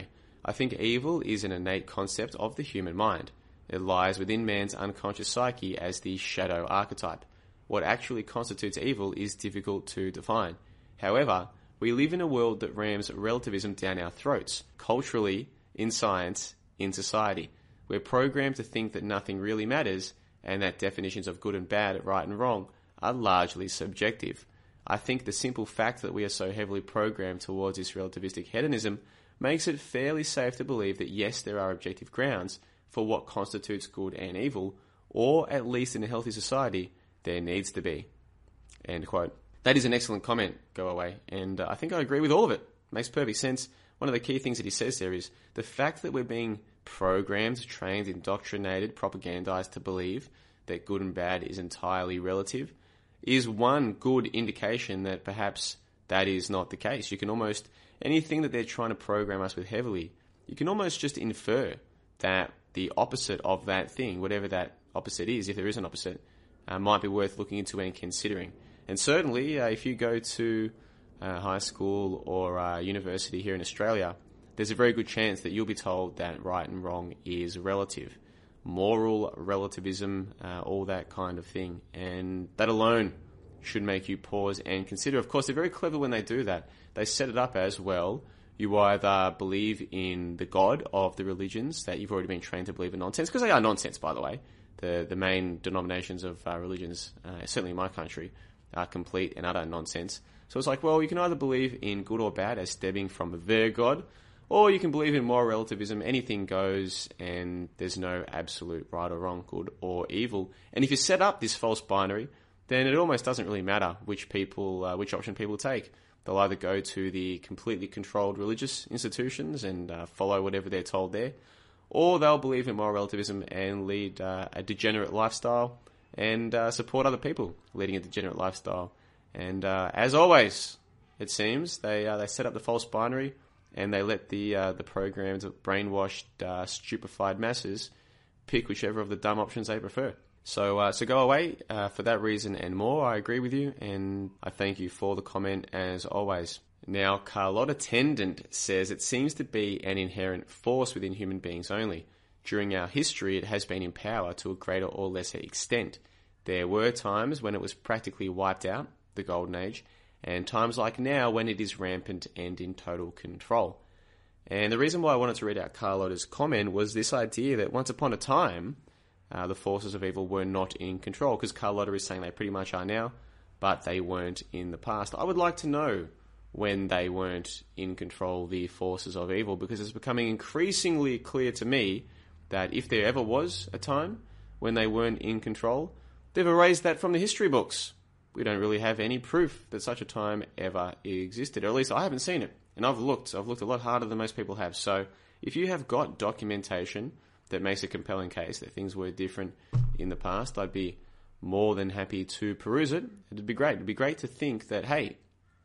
I think evil is an innate concept of the human mind. It lies within man's unconscious psyche as the shadow archetype. What actually constitutes evil is difficult to define. However, we live in a world that rams relativism down our throats, culturally, in science, in society. We're programmed to think that nothing really matters and that definitions of good and bad, right and wrong, are largely subjective. I think the simple fact that we are so heavily programmed towards this relativistic hedonism makes it fairly safe to believe that yes, there are objective grounds for what constitutes good and evil, or at least in a healthy society, there needs to be. End quote. That is an excellent comment, Go Away, and I think I agree with all of it. Makes perfect sense. One of the key things that he says there is the fact that we're being programmed, trained, indoctrinated, propagandized to believe that good and bad is entirely relative is one good indication that perhaps that is not the case. You can almost, anything that they're trying to program us with heavily, you can almost just infer that the opposite of that thing, whatever that opposite is, if there is an opposite, might be worth looking into and considering. And certainly, if you go to high school or university here in Australia, there's a very good chance that you'll be told that right and wrong is relative. Moral relativism, all that kind of thing. And that alone should make you pause and consider. Of course, they're very clever when they do that. They set it up as, well, you either believe in the God of the religions that you've already been trained to believe in nonsense, because they are nonsense, by the way. The main denominations of religions, certainly in my country, are complete and utter nonsense. So it's like, well, you can either believe in good or bad as stemming from their God, or you can believe in moral relativism, anything goes, and there's no absolute right or wrong, good or evil. And if you set up this false binary, then it almost doesn't really matter which option people take. They'll either go to the completely controlled religious institutions and follow whatever they're told there, or they'll believe in moral relativism and lead a degenerate lifestyle and support other people leading a degenerate lifestyle. And as always, it seems, they set up the false binary and they let the programmed, brainwashed, stupefied masses pick whichever of the dumb options they prefer. So Go Away, for that reason and more, I agree with you, and I thank you for the comment as always. Now, Carlotta Tendant says it seems to be an inherent force within human beings only. During our history, it has been in power to a greater or lesser extent. There were times when it was practically wiped out, the Golden Age, and times like now when it is rampant and in total control. And the reason why I wanted to read out Carlotta's comment was this idea that once upon a time, the forces of evil were not in control, because Carlotta is saying they pretty much are now, but they weren't in the past. I would like to know when they weren't in control, the forces of evil, because it's becoming increasingly clear to me that if there ever was a time when they weren't in control, they've erased that from the history books. We don't really have any proof that such a time ever existed, or at least I haven't seen it. And I've looked a lot harder than most people have. So if you have got documentation that makes a compelling case that things were different in the past, I'd be more than happy to peruse it. It'd be great. It'd be great to think that, hey,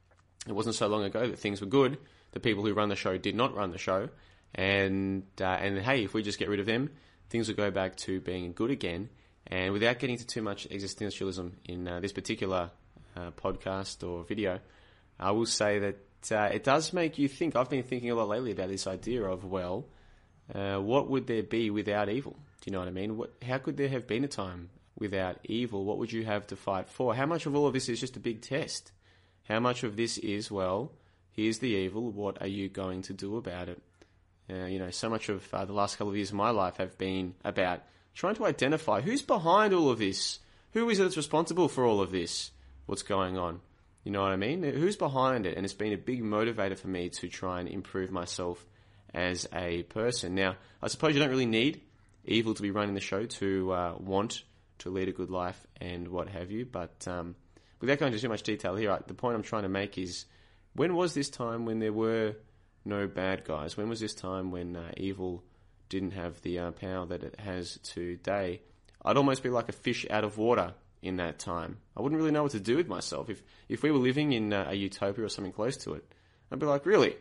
it wasn't so long ago that things were good. The people who run the show did not run the show. And hey, if we just get rid of them, things will go back to being good again. And without getting into too much existentialism in this particular podcast or video, I will say that it does make you think. I've been thinking a lot lately about this idea of, well, what would there be without evil? Do you know what I mean? How could there have been a time without evil? What would you have to fight for? How much of all of this is just a big test? How much of this is, well, here's the evil, what are you going to do about it? So much of the last couple of years of my life have been about trying to identify who's behind all of this. Who is it that's responsible for all of this? What's going on? You know what I mean? Who's behind it? And it's been a big motivator for me to try and improve myself as a person. Now, I suppose you don't really need evil to be running the show to want to lead a good life and what have you. But without going into too much detail here, the point I'm trying to make is, when was this time when there were no bad guys? When was this time when evil didn't have the power that it has today? I'd almost be like a fish out of water in that time. I wouldn't really know what to do with myself. If we were living in a utopia or something close to it, I'd be like, really?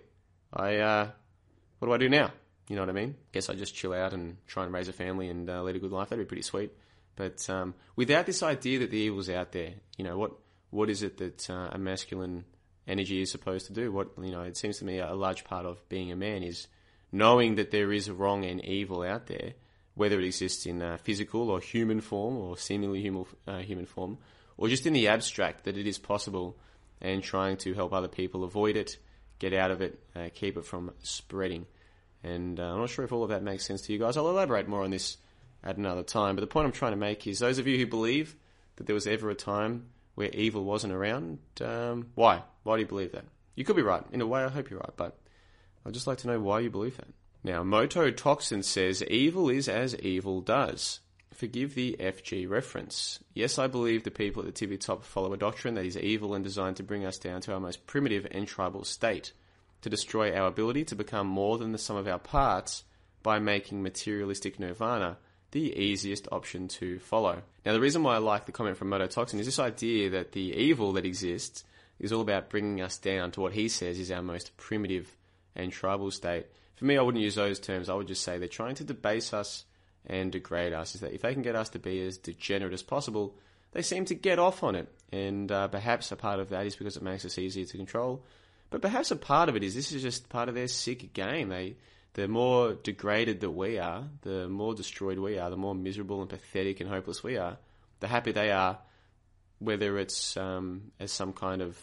What do I do now? You know what I mean? Guess I just chill out and try and raise a family and lead a good life. That'd be pretty sweet. But without this idea that the evil's out there, what is it that a masculine energy is supposed to do? It seems to me a large part of being a man is knowing that there is wrong and evil out there, whether it exists in physical or human form or seemingly human form, or just in the abstract that it is possible, and trying to help other people avoid it, get out of it, keep it from spreading. And I'm not sure if all of that makes sense to you guys. I'll elaborate more on this at another time. But the point I'm trying to make is those of you who believe that there was ever a time where evil wasn't around, why? Why do you believe that? You could be right. In a way, I hope you're right. But I'd just like to know why you believe that. Now, Mototoxin says, evil is as evil does. Forgive the FG reference. Yes, I believe the people at the tippy top follow a doctrine that is evil and designed to bring us down to our most primitive and tribal state, to destroy our ability to become more than the sum of our parts by making materialistic nirvana the easiest option to follow. Now, the reason why I like the comment from Mototoxin is this idea that the evil that exists is all about bringing us down to what he says is our most primitive and tribal state. For me, I wouldn't use those terms. I would just say they're trying to debase us and degrade us. Is that if they can get us to be as degenerate as possible, they seem to get off on it. And perhaps a part of that is because it makes us easier to control. But perhaps a part of it is this is just part of their sick game. The more degraded that we are, the more destroyed we are, the more miserable and pathetic and hopeless we are, the happier they are, whether it's as some kind of,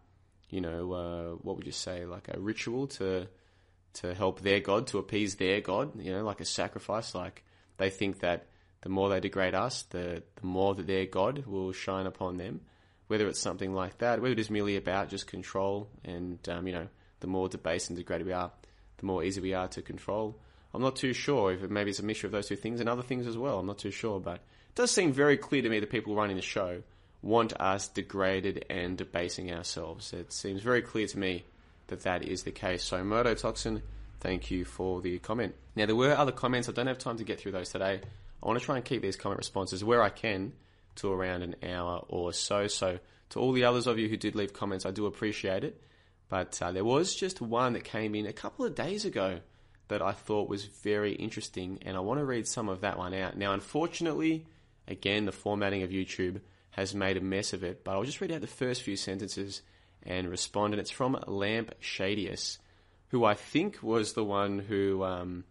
what would you say, like a ritual to help their God, to appease their God, like a sacrifice. Like they think that the more they degrade us, the more that their God will shine upon them. Whether it's something like that, whether it is merely about just control and, the more debased and degraded we are, the more easy we are to control. I'm not too sure if maybe it's a mixture of those two things and other things as well. I'm not too sure, but it does seem very clear to me that people running the show want us degraded and debasing ourselves. It seems very clear to me that is the case. So Mototoxin, thank you for the comment. Now, there were other comments. I don't have time to get through those today. I want to try and keep these comment responses where I can to around an hour or so. So to all the others of you who did leave comments, I do appreciate it. But there was just one that came in a couple of days ago that I thought was very interesting, and I want to read some of that one out. Now, unfortunately, again, the formatting of YouTube has made a mess of it, but I'll just read out the first few sentences and respond. And it's from Lamp Shadius, who I think was the one who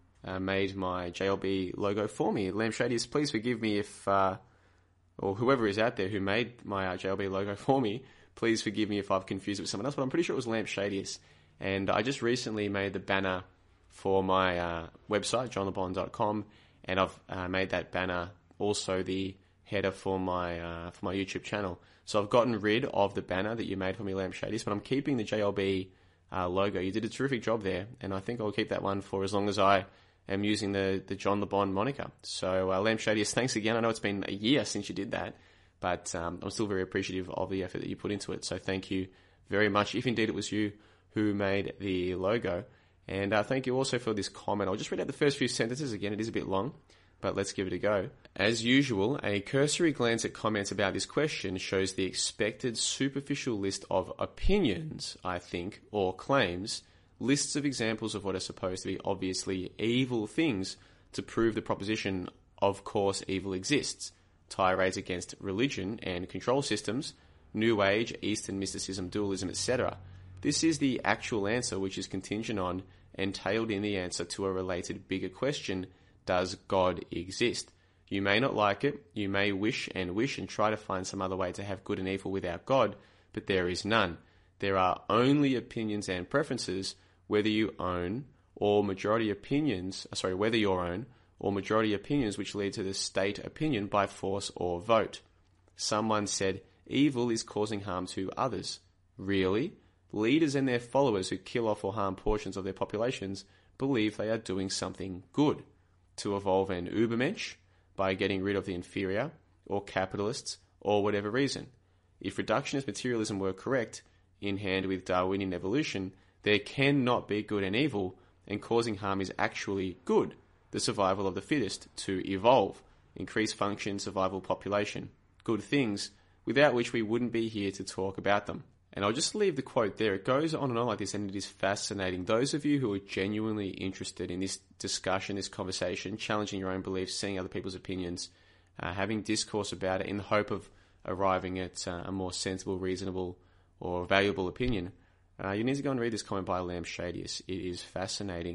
made my JLB logo for me. Lamp Shadius, please forgive me if, or whoever is out there who made my JLB logo for me, please forgive me if I've confused it with someone else, but I'm pretty sure it was Lamp Shadius. And I just recently made the banner for my website, johnlebon.com, and I've made that banner also the header for my YouTube channel. So I've gotten rid of the banner that you made for me, Lamp Shadius, but I'm keeping the JLB logo. You did a terrific job there, and I think I'll keep that one for as long as I am using the John Le Bon moniker. So Lamp Shadius, thanks again. I know it's been a year since you did that, but I'm still very appreciative of the effort that you put into it. So thank you very much, if indeed it was you who made the logo. And thank you also for this comment. I'll just read out the first few sentences again. It is a bit long, but let's give it a go. As usual, a cursory glance at comments about this question shows the expected superficial list of opinions, I think, or claims, lists of examples of what are supposed to be obviously evil things to prove the proposition, of course, evil exists. Tirades against religion and control systems, New Age, Eastern mysticism, dualism, etc. This is the actual answer, which is contingent on, entailed in the answer to a related bigger question, does God exist? You may not like it, you may wish and try to find some other way to have good and evil without God, but there is none. There are only opinions and preferences, whether you're own or majority opinions which lead to the state opinion by force or vote. Someone said, evil is causing harm to others. Really? Leaders and their followers who kill off or harm portions of their populations believe they are doing something good. To evolve an Ubermensch by getting rid of the inferior, or capitalists, or whatever reason. If reductionist materialism were correct, in hand with Darwinian evolution, there cannot be good and evil, and causing harm is actually good. The survival of the fittest, to evolve, increase function, survival, population. Good things, without which we wouldn't be here to talk about them. And I'll just leave the quote there. It goes on and on like this, and it is fascinating. Those of you who are genuinely interested in this discussion, this conversation, challenging your own beliefs, seeing other people's opinions, having discourse about it in the hope of arriving at a more sensible, reasonable, or valuable opinion, you need to go and read this comment by Lamp Shadius. It is fascinating.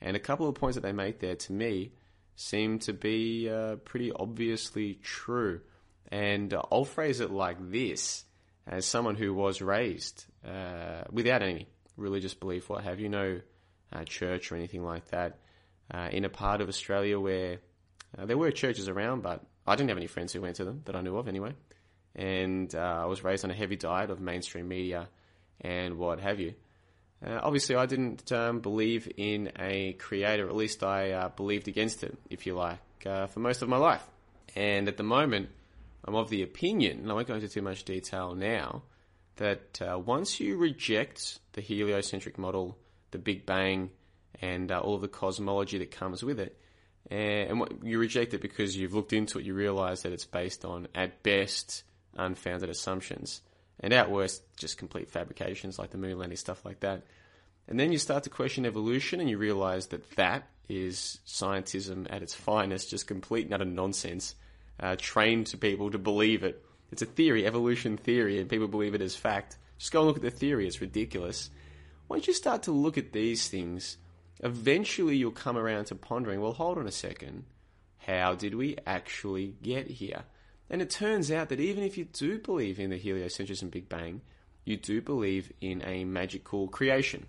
And a couple of points that they make there, to me, seem to be pretty obviously true. And I'll phrase it like this. As someone who was raised without any religious belief, what have you, no church or anything like that, in a part of Australia where there were churches around, but I didn't have any friends who went to them that I knew of anyway. And I was raised on a heavy diet of mainstream media and what have you. Obviously, I didn't believe in a creator, or at least I believed against it, if you like, for most of my life. And at the moment, I'm of the opinion, and I won't go into too much detail now, that once you reject the heliocentric model, the Big Bang, and all of the cosmology that comes with it, and you reject it because you've looked into it, you realise that it's based on, at best, unfounded assumptions, and at worst, just complete fabrications like the moon landing, stuff like that. And then you start to question evolution, and you realise that that is scientism at its finest, just complete and utter nonsense, trained to people to believe it. It's a theory, evolution theory, and people believe it as fact. Just go and look at the theory, it's ridiculous. Once you start to look at these things, eventually you'll come around to pondering, well, hold on a second, how did we actually get here? And it turns out that even if you do believe in the heliocentrism Big Bang, you do believe in a magical creation.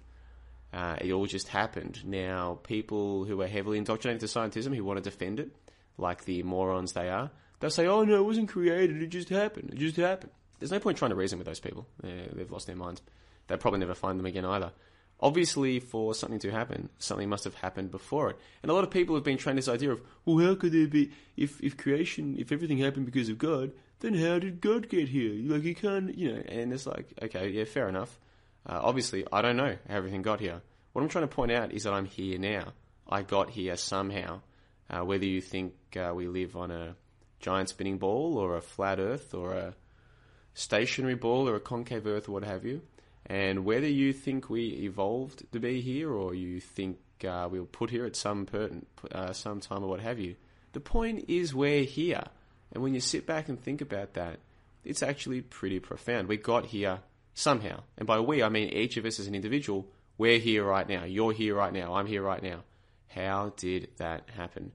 It all just happened. Now, people who are heavily indoctrinated to scientism, who want to defend it, like the morons they are, they'll say, oh no, it wasn't created, it just happened. It just happened. There's no point trying to reason with those people. They've lost their minds. They'll probably never find them again either. Obviously, for something to happen, something must have happened before it. And a lot of people have been trained this idea of, well, how could there be, if everything happened because of God, then how did God get here? Like, you can't, and it's like, okay, yeah, fair enough. Obviously, I don't know how everything got here. What I'm trying to point out is that I'm here now. I got here somehow. Whether you think we live on a giant spinning ball or a flat earth or a stationary ball or a concave earth or what have you. And whether you think we evolved to be here or you think we were put here at some time or what have you, the point is we're here. And when you sit back and think about that, it's actually pretty profound. We got here somehow. And by we, I mean each of us as an individual. We're here right now. You're here right now. I'm here right now. How did that happen?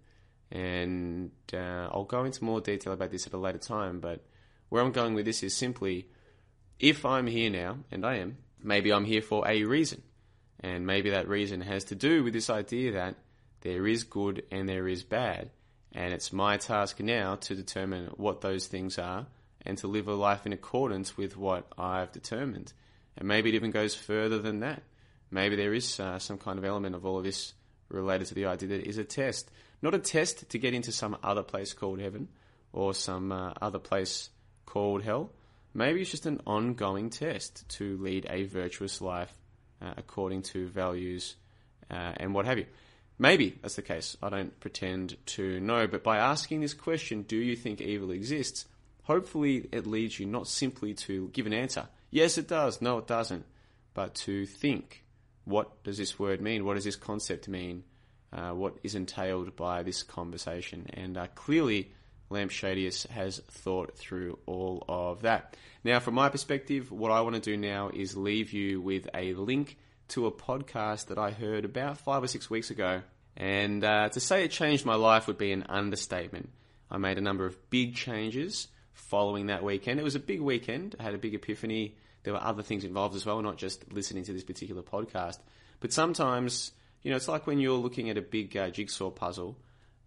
And I'll go into more detail about this at a later time, but where I'm going with this is simply, if I'm here now, and I am, maybe I'm here for a reason. And maybe that reason has to do with this idea that there is good and there is bad. And it's my task now to determine what those things are and to live a life in accordance with what I've determined. And maybe it even goes further than that. Maybe there is some kind of element of all of this related to the idea that it is a test. Not a test to get into some other place called heaven or some other place called hell. Maybe it's just an ongoing test to lead a virtuous life according to values and what have you. Maybe that's the case. I don't pretend to know. But by asking this question, do you think evil exists? Hopefully it leads you not simply to give an answer. Yes, it does. No, it doesn't. But to think, what does this word mean? What does this concept mean? What is entailed by this conversation? And clearly, Lampshadius has thought through all of that. Now, from my perspective, what I want to do now is leave you with a link to a podcast that I heard about 5 or 6 weeks ago. And to say it changed my life would be an understatement. I made a number of big changes following that weekend. It was a big weekend. I had a big epiphany. There were other things involved as well, not just listening to this particular podcast. But sometimes, it's like when you're looking at a big jigsaw puzzle.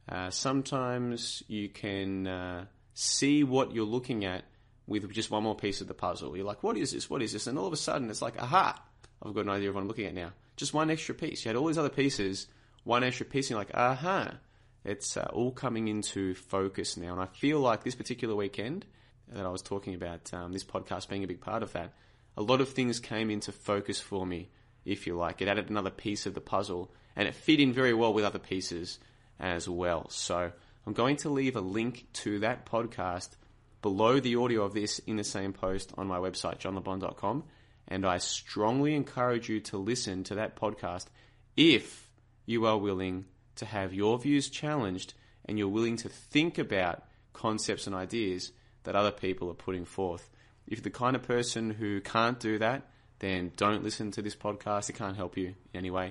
Sometimes you can see what you're looking at with just one more piece of the puzzle. You're like, what is this? What is this? And all of a sudden, it's like, aha, I've got an idea of what I'm looking at now. Just one extra piece. You had all these other pieces, one extra piece, and you're like, aha. It's all coming into focus now. And I feel like this particular weekend that I was talking about, this podcast being a big part of that, a lot of things came into focus for me, if you like. It added another piece of the puzzle, and it fit in very well with other pieces as well. So I'm going to leave a link to that podcast below the audio of this in the same post on my website, johnlebon.com, and I strongly encourage you to listen to that podcast if you are willing to have your views challenged and you're willing to think about concepts and ideas that other people are putting forth. If you're the kind of person who can't do that, then don't listen to this podcast. It can't help you in any way.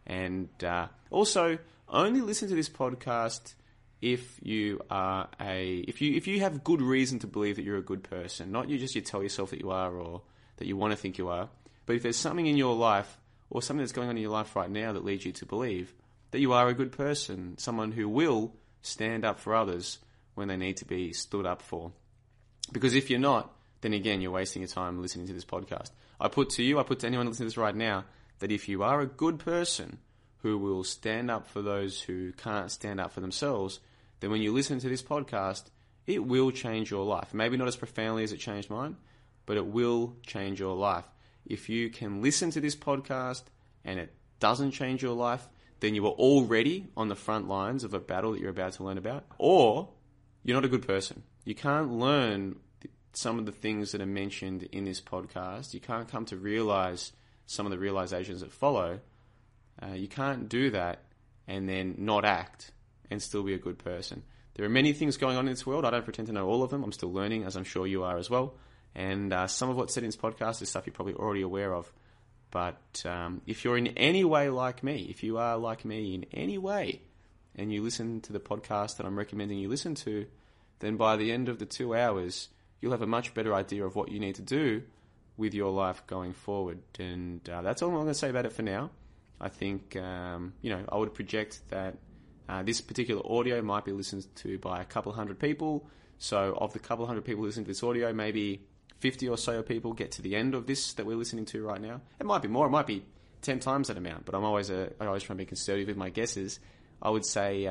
And also, only listen to this podcast if you are if you have good reason to believe that you're a good person, not you tell yourself that you are or that you want to think you are. But if there's something in your life or something that's going on in your life right now that leads you to believe that you are a good person, someone who will stand up for others when they need to be stood up for. Because if you're not, then again, you're wasting your time listening to this podcast. I put to anyone listening to this right now, that if you are a good person who will stand up for those who can't stand up for themselves, then when you listen to this podcast, it will change your life. Maybe not as profoundly as it changed mine, but it will change your life. If you can listen to this podcast and it doesn't change your life, then you are already on the front lines of a battle that you're about to learn about, or you're not a good person. You can't learn some of the things that are mentioned in this podcast. You can't come to realize some of the realizations that follow. You can't do that and then not act and still be a good person. There are many things going on in this world. I don't pretend to know all of them. I'm still learning, as I'm sure you are as well. And some of what's said in this podcast is stuff you're probably already aware of. But if you're in any way like me, if you are like me in any way, and you listen to the podcast that I'm recommending you listen to, then by the end of the 2 hours, you'll have a much better idea of what you need to do with your life going forward. And that's all I'm going to say about it for now. I think, I would project that this particular audio might be listened to by a couple hundred people. So of the couple hundred people listening to this audio, maybe 50 or so people get to the end of this that we're listening to right now. It might be more, it might be 10 times that amount, but I always try to be conservative with my guesses. I would say,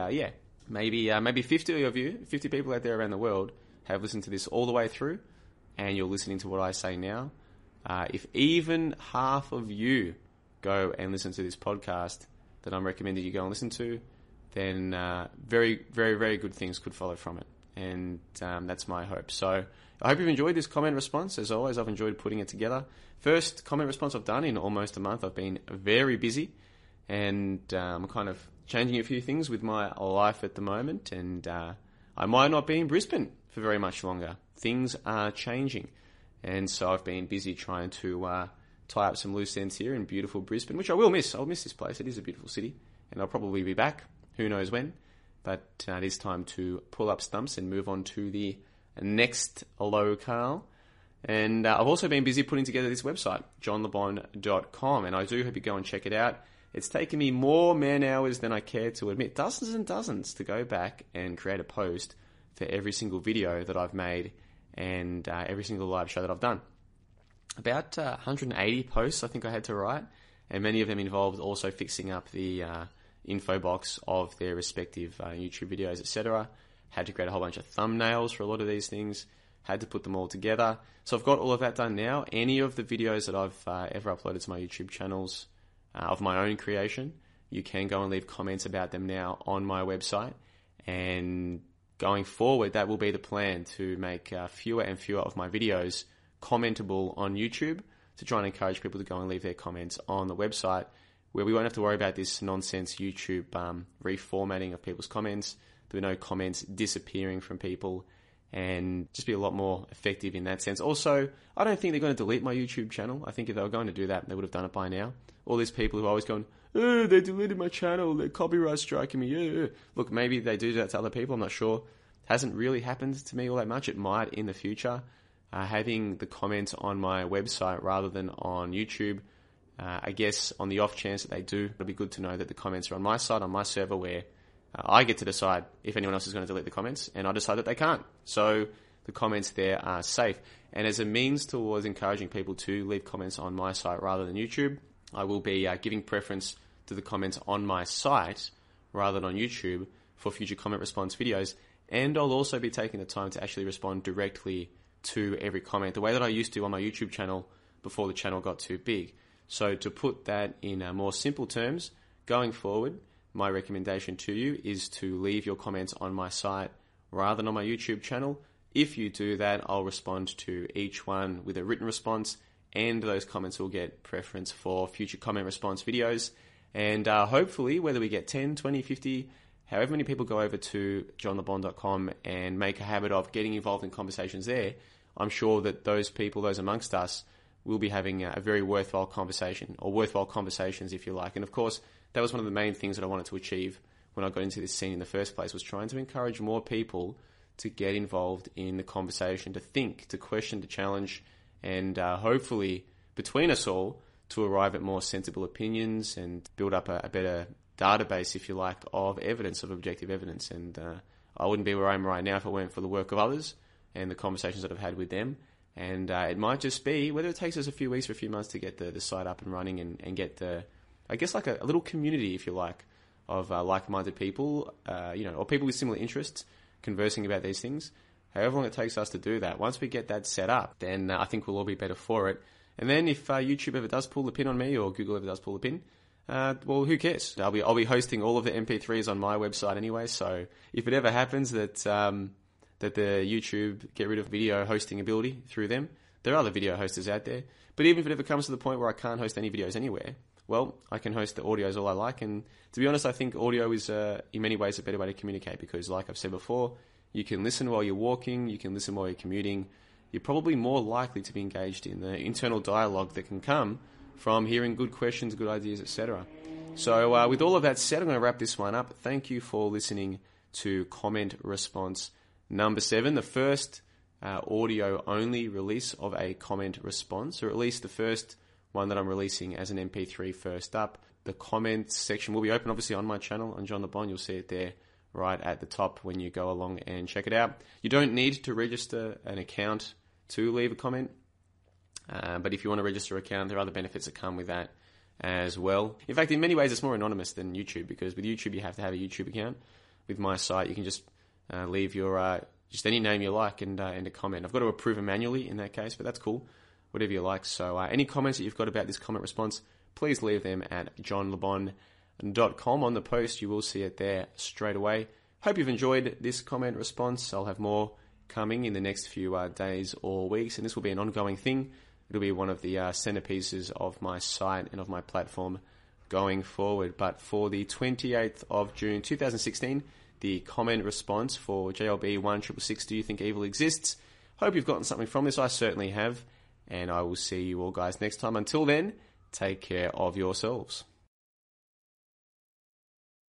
maybe 50 of you, 50 people out there around the world have listened to this all the way through, and you're listening to what I say now. If even half of you go and listen to this podcast that I'm recommending you go and listen to, then very, very, very good things could follow from it. And that's my hope. So I hope you've enjoyed this comment response. As always, I've enjoyed putting it together. First comment response I've done in almost a month. I've been very busy, and I'm kind of changing a few things with my life at the moment, and I might not be in Brisbane for very much longer. Things are changing, and so I've been busy trying to tie up some loose ends here in beautiful Brisbane, which I will miss. I'll miss this place. It is a beautiful city, and I'll probably be back. Who knows when? But it is time to pull up stumps and move on to the next locale. And I've also been busy putting together this website, johnlebon.com, and I do hope you go and check it out. It's taken me more man-hours than I care to admit, dozens and dozens, to go back and create a post for every single video that I've made and every single live show that I've done. About 180 posts I think I had to write, and many of them involved also fixing up the info box of their respective YouTube videos, etc. Had to create a whole bunch of thumbnails for a lot of these things. Had to put them all together. So I've got all of that done now. Any of the videos that I've ever uploaded to my YouTube channels of my own creation, you can go and leave comments about them now on my website. And going forward, that will be the plan, to make fewer and fewer of my videos commentable on YouTube, to try and encourage people to go and leave their comments on the website, where we won't have to worry about this nonsense YouTube reformatting of people's comments. There'll be no comments disappearing from people, and just be a lot more effective in that sense. Also, I don't think they're going to delete my YouTube channel. I think if they were going to do that, they would have done it by now. All these people who are always going, oh, they deleted my channel, they're copyright striking me. Look, maybe they do that to other people, I'm not sure. Hasn't really happened to me all that much. It might in the future. Having the comments on my website rather than on YouTube, I guess on the off chance that they do, it'll be good to know that the comments are on my side, on my server, where I get to decide if anyone else is going to delete the comments, and I decide that they can't. So the comments there are safe. And as a means towards encouraging people to leave comments on my site rather than YouTube, I will be giving preference to the comments on my site rather than on YouTube for future comment response videos. And I'll also be taking the time to actually respond directly to every comment, the way that I used to on my YouTube channel before the channel got too big. So to put that in more simple terms, going forward, my recommendation to you is to leave your comments on my site rather than on my YouTube channel. If you do that, I'll respond to each one with a written response, and those comments will get preference for future comment response videos. And hopefully, whether we get 10, 20, 50, however many people go over to johnlebon.com and make a habit of getting involved in conversations there, I'm sure that those people, those amongst us, will be having a very worthwhile conversation, or worthwhile conversations if you like. And of course, that was one of the main things that I wanted to achieve when I got into this scene in the first place, was trying to encourage more people to get involved in the conversation, to think, to question, to challenge, and hopefully between us all to arrive at more sensible opinions and build up a better database, if you like, of evidence, of objective evidence. And I wouldn't be where I am right now if it weren't for the work of others and the conversations that I've had with them. And it might just be, whether it takes us a few weeks or a few months to get the site up and running and get I guess like a little community, if you like, of like-minded people, or people with similar interests conversing about these things. However long it takes us to do that, once we get that set up, then I think we'll all be better for it. And then if YouTube ever does pull the pin on me, or Google ever does pull the pin, well, who cares? I'll be hosting all of the MP3s on my website anyway. So if it ever happens that the YouTube get rid of video hosting ability through them, there are other video hosters out there. But even if it ever comes to the point where I can't host any videos anywhere, well, I can host the audios all I like. And to be honest, I think audio is in many ways a better way to communicate, because like I've said before, you can listen while you're walking, you can listen while you're commuting. You're probably more likely to be engaged in the internal dialogue that can come from hearing good questions, good ideas, etc. So with all of that said, I'm going to wrap this one up. Thank you for listening to Comment Response number 7, the first audio-only release of a comment response, or at least the first one that I'm releasing as an MP3 first up. The comments section will be open, obviously, on my channel, on John LeBon. You'll see it there right at the top when you go along and check it out. You don't need to register an account to leave a comment, but if you want to register an account, there are other benefits that come with that as well. In fact, in many ways, it's more anonymous than YouTube, because with YouTube, you have to have a YouTube account. With my site, you can just leave your just any name you like and a comment. I've got to approve them manually in that case, but that's cool. Whatever you like. So any comments that you've got about this comment response, please leave them at johnlebon.com. On the post, you will see it there straight away. Hope you've enjoyed this comment response. I'll have more coming in the next few days or weeks, and this will be an ongoing thing. It'll be one of the centerpieces of my site and of my platform going forward. But for the 28th of June 2016, the comment response for JLB 1666, Do You Think Evil Exists? Hope you've gotten something from this. I certainly have. And I will see you all guys next time. Until then, take care of yourselves.